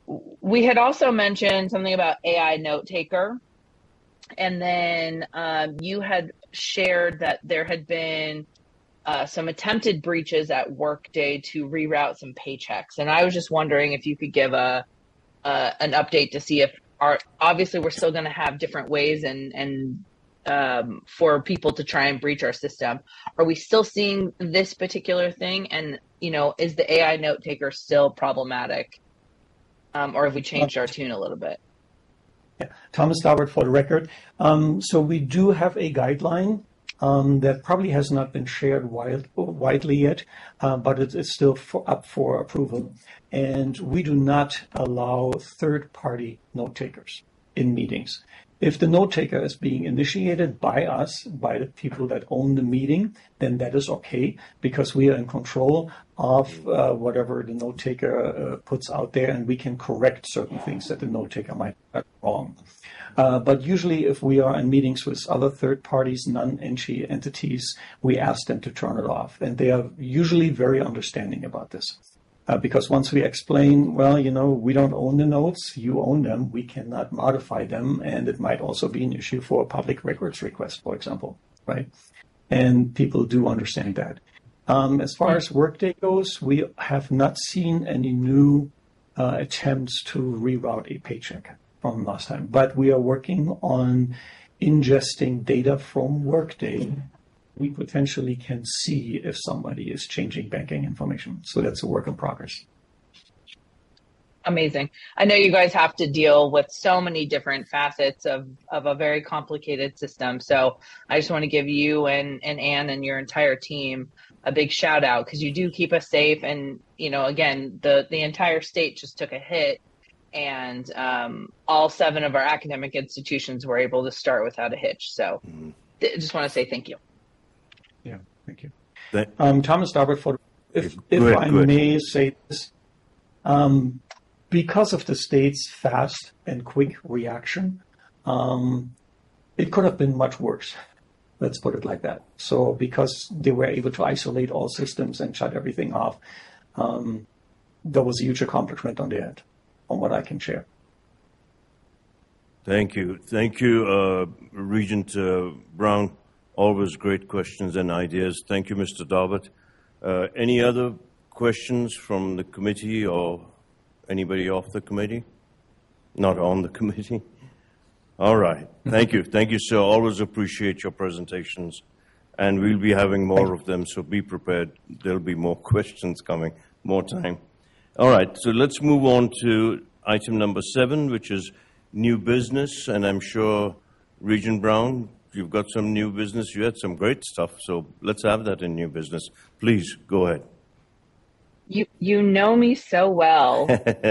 We had also mentioned something about AI note taker. And then you had shared that there had been some attempted breaches at Workday to reroute some paychecks. And I was just wondering if you could give an update to see if obviously we're still going to have different ways and for people to try and breach our system. Are we still seeing this particular thing? And, is the AI note taker still problematic? Or have we changed our tune a little bit? Yeah. Thomas Daubert for the record. So we do have a guideline that probably has not been shared widely yet, but it's still up for approval. And we do not allow third-party note takers in meetings. If the note taker is being initiated by us, by the people that own the meeting, then that is okay because we are in control of whatever the note taker puts out there, and we can correct certain things that the note taker might have wrong. But usually if we are in meetings with other third parties, non-NG entities, we ask them to turn it off. And they are usually very understanding about this. Because once we explain, well, we don't own the notes, you own them, we cannot modify them, and it might also be an issue for a public records request, for example, right? And people do understand that. As far as Workday goes, we have not seen any new attempts to reroute a paycheck from last time, but we are working on ingesting data from Workday. We potentially can see if somebody is changing banking information. So that's a work in progress. Amazing. I know you guys have to deal with so many different facets of a very complicated system. So I just want to give you and Anne and your entire team a big shout out because you do keep us safe. And, again, the entire state just took a hit and all 7 of our academic institutions were able to start without a hitch. So I just want to say thank you. Yeah, thank you. Thomas Daubert, if I may say this, because of the state's fast and quick reaction, it could have been much worse. Let's put it like that. So because they were able to isolate all systems and shut everything off, there was a huge accomplishment on their end, on what I can share. Thank you. Thank you, Regent Brown. Always great questions and ideas. Thank you, Mr. Daubert. Any other questions from the committee or anybody off the committee? Not on the committee? All right. Thank you. Thank you, sir. Always appreciate your presentations. And we'll be having more of them, so be prepared. There'll be more questions coming, more time. All right. So let's move on to item number 7, which is new business. And I'm sure, Regent Brown, you've got some new business. You had some great stuff, so let's have that in new business. Please, go ahead. You know me so well.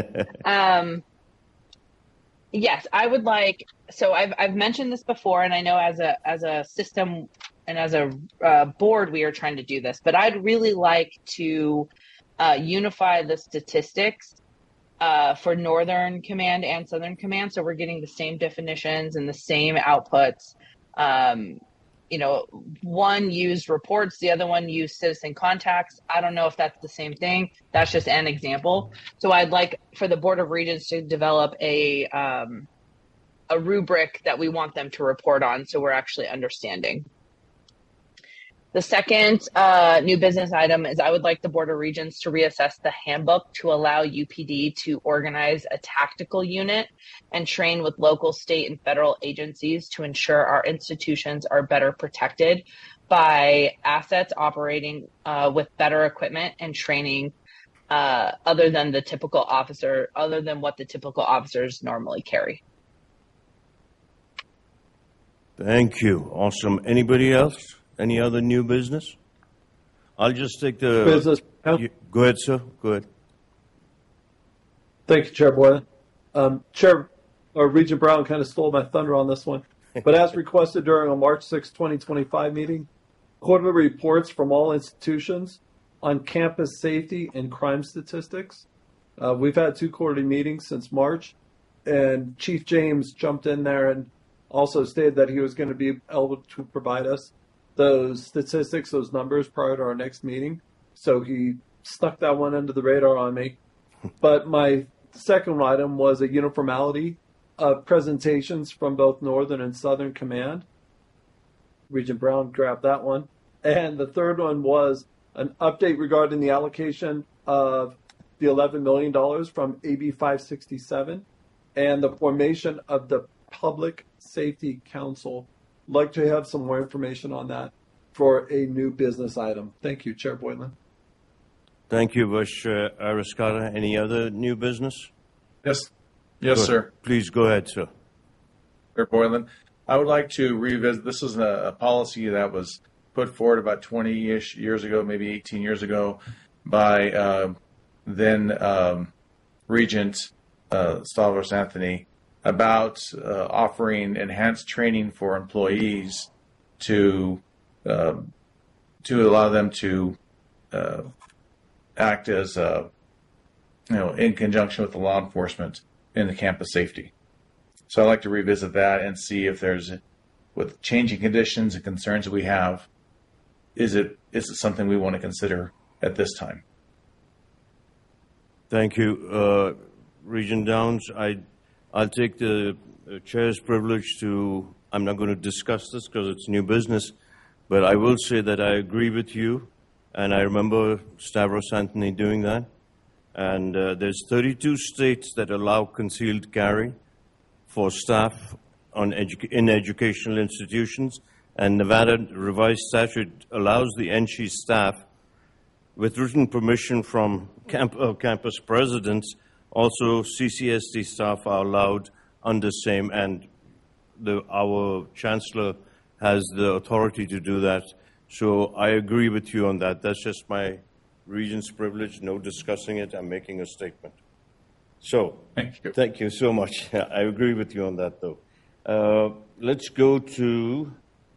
Yes, I would like. So I've mentioned this before, and I know as a system and as a board we are trying to do this. But I'd really like to unify the statistics for Northern Command and Southern Command, so we're getting the same definitions and the same outputs. One used reports, the other one used citizen contacts. I don't know if that's the same thing. That's just an example. So I'd like for the Board of Regents to develop a rubric that we want them to report on so we're actually understanding. The second new business item is I would like the Board of Regents to reassess the handbook to allow UPD to organize a tactical unit and train with local, state, and federal agencies to ensure our institutions are better protected by assets operating with better equipment and training other than what the typical officers normally carry. Thank you. Awesome. Anybody else? Any other new business? I'll just take the business. Go ahead, sir. Go ahead. Thank you, Chair Boylan. Regent Brown kind of stole my thunder on this one. But as requested during a March 6, 2025 meeting, quarterly reports from all institutions on campus safety and crime statistics. We've had 2 quarterly meetings since March, and Chief James jumped in there and also stated that he was going to be able to provide us those statistics, those numbers prior to our next meeting. So he stuck that one under the radar on me. But my The second item was a uniformity of presentations from both Northern and Southern Command. Regent Brown grabbed that one. And the third one was an update regarding the allocation of the $11 million from AB 567 and the formation of the Public Safety Council. I'd like to have some more information on that for a new business item. Thank you, Chair Boylan. Thank you, Vice Chair Arascata. Any other new business? Yes, sir. Please go ahead, sir. Chair Boylan, I would like to revisit. This is a policy that was put forward about 20-ish years ago, maybe 18 years ago, by then Regent Stavros Anthony about offering enhanced training for employees to allow them to act as in conjunction with the law enforcement in the campus safety. So I'd like to revisit that and see if there's, with changing conditions and concerns that we have, is it something we want to consider at this time? Thank you, Regent Downs. I'll take the chair's privilege to. I'm not going to discuss this because it's new business, but I will say that I agree with you, and I remember Stavros Anthony doing that. And there's 32 states that allow concealed carry for staff in educational institutions, and Nevada revised statute allows the NSHE staff, with written permission from campus presidents. Also, CCSD staff are allowed under same, and our chancellor has the authority to do that. So I agree with you on that. That's just my regent's privilege, no discussing it. I'm making a statement. So, thank you so much. I agree with you on that, though. Let's go to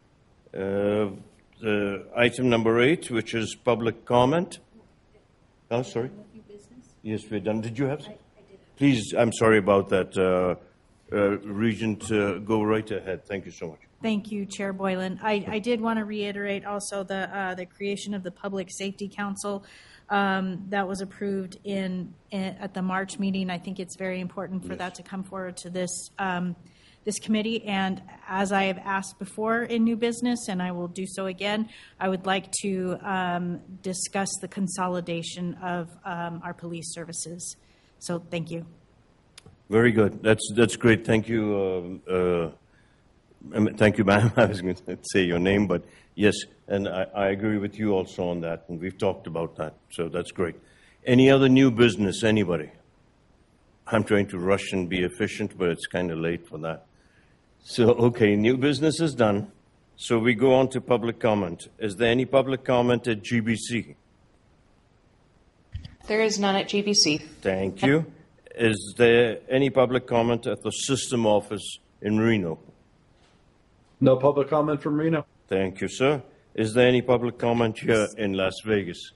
the item number 8, which is public comment. Oh, sorry. Yes, we're done. Did you have some? Please, I'm sorry about that. Regent, go right ahead. Thank you so much. Thank you, Chair Boylan. I did want to reiterate also the creation of the Public Safety Council that was approved at the March meeting. I think it's very important for that to come forward to this committee. And as I have asked before in new business, and I will do so again, I would like to discuss the consolidation of our police services. So thank you. Very good. That's great. Thank you. Thank you, ma'am. I was going to say your name, but yes, and I agree with you also on that, and we've talked about that, so that's great. Any other new business, anybody? I'm trying to rush and be efficient, but it's kind of late for that. So, okay, new business is done. So we go on to public comment. Is there any public comment at GBC? There is none at GBC. Thank you. Is there any public comment at the system office in Reno? No public comment from Reno. Thank you, sir. Is there any public comment here in Las Vegas?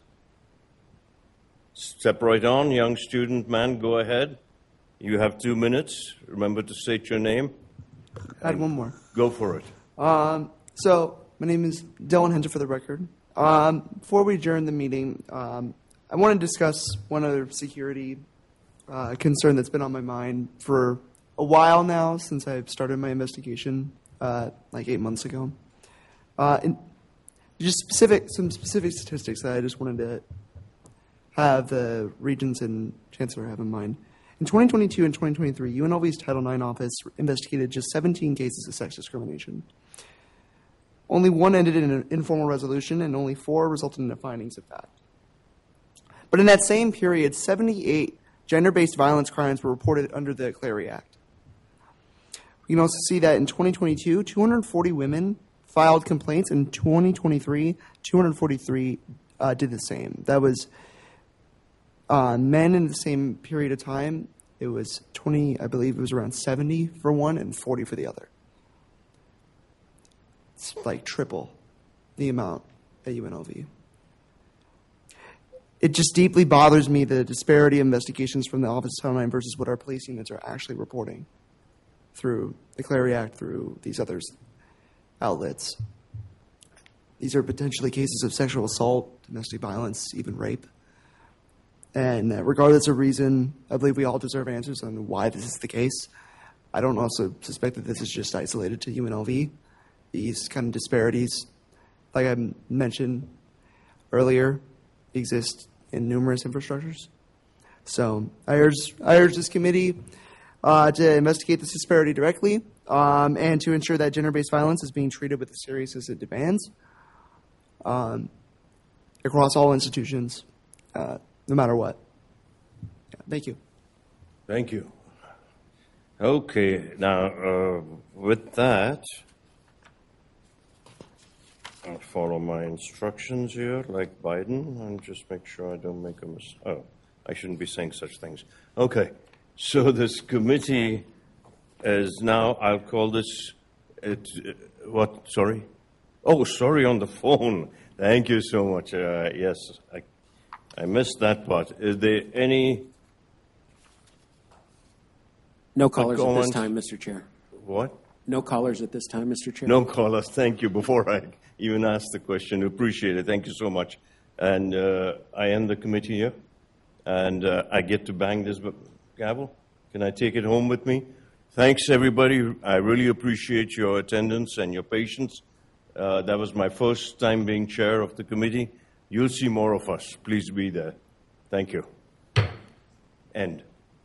Step right on, young student man, go ahead. You have 2 minutes. Remember to state your name. I had one more. Go for it. So my name is Dylan Henter for the record. Before we adjourn the meeting, I want to discuss one other security concern that's been on my mind for a while now since I started my investigation like 8 months ago. And just some specific statistics that I just wanted to have the regents and chancellor have in mind. In 2022 and 2023, UNLV's Title IX office investigated just 17 cases of sex discrimination. Only one ended in an informal resolution, and only 4 resulted in findings of fact. But in that same period, 78 gender-based violence crimes were reported under the Clary Act. We can also see that in 2022, 240 women filed complaints. In 2023, 243 did the same. That was men in the same period of time. It was 20, I believe it was around 70 for one and 40 for the other. It's like triple the amount at UNLV. It just deeply bothers me the disparity of investigations from the Office of Title IX versus what our police units are actually reporting through the Clary Act, through these other outlets. These are potentially cases of sexual assault, domestic violence, even rape. And regardless of reason, I believe we all deserve answers on why this is the case. I don't also suspect that this is just isolated to UNLV. These kind of disparities, like I mentioned earlier, exist in numerous infrastructures. So I urge this committee to investigate this disparity directly and to ensure that gender-based violence is being treated with the seriousness it demands across all institutions, no matter what. Yeah, thank you. Thank you. Okay, now with that, I'll follow my instructions here, like Biden, and just make sure I don't make a mistake. Oh, I shouldn't be saying such things. Okay, so this committee is now, I'll call this, what, sorry? Oh, sorry, on the phone. Thank you so much. Yes, I missed that part. Is there any... No callers at this time, Mr. Chair. What? No callers at this time, Mr. Chair. No callers. Thank you. Before I even ask the question, appreciate it. Thank you so much. And I end the committee here, and I get to bang this gavel. Can I take it home with me? Thanks, everybody. I really appreciate your attendance and your patience. That was my first time being chair of the committee. You'll see more of us. Please be there. Thank you. End.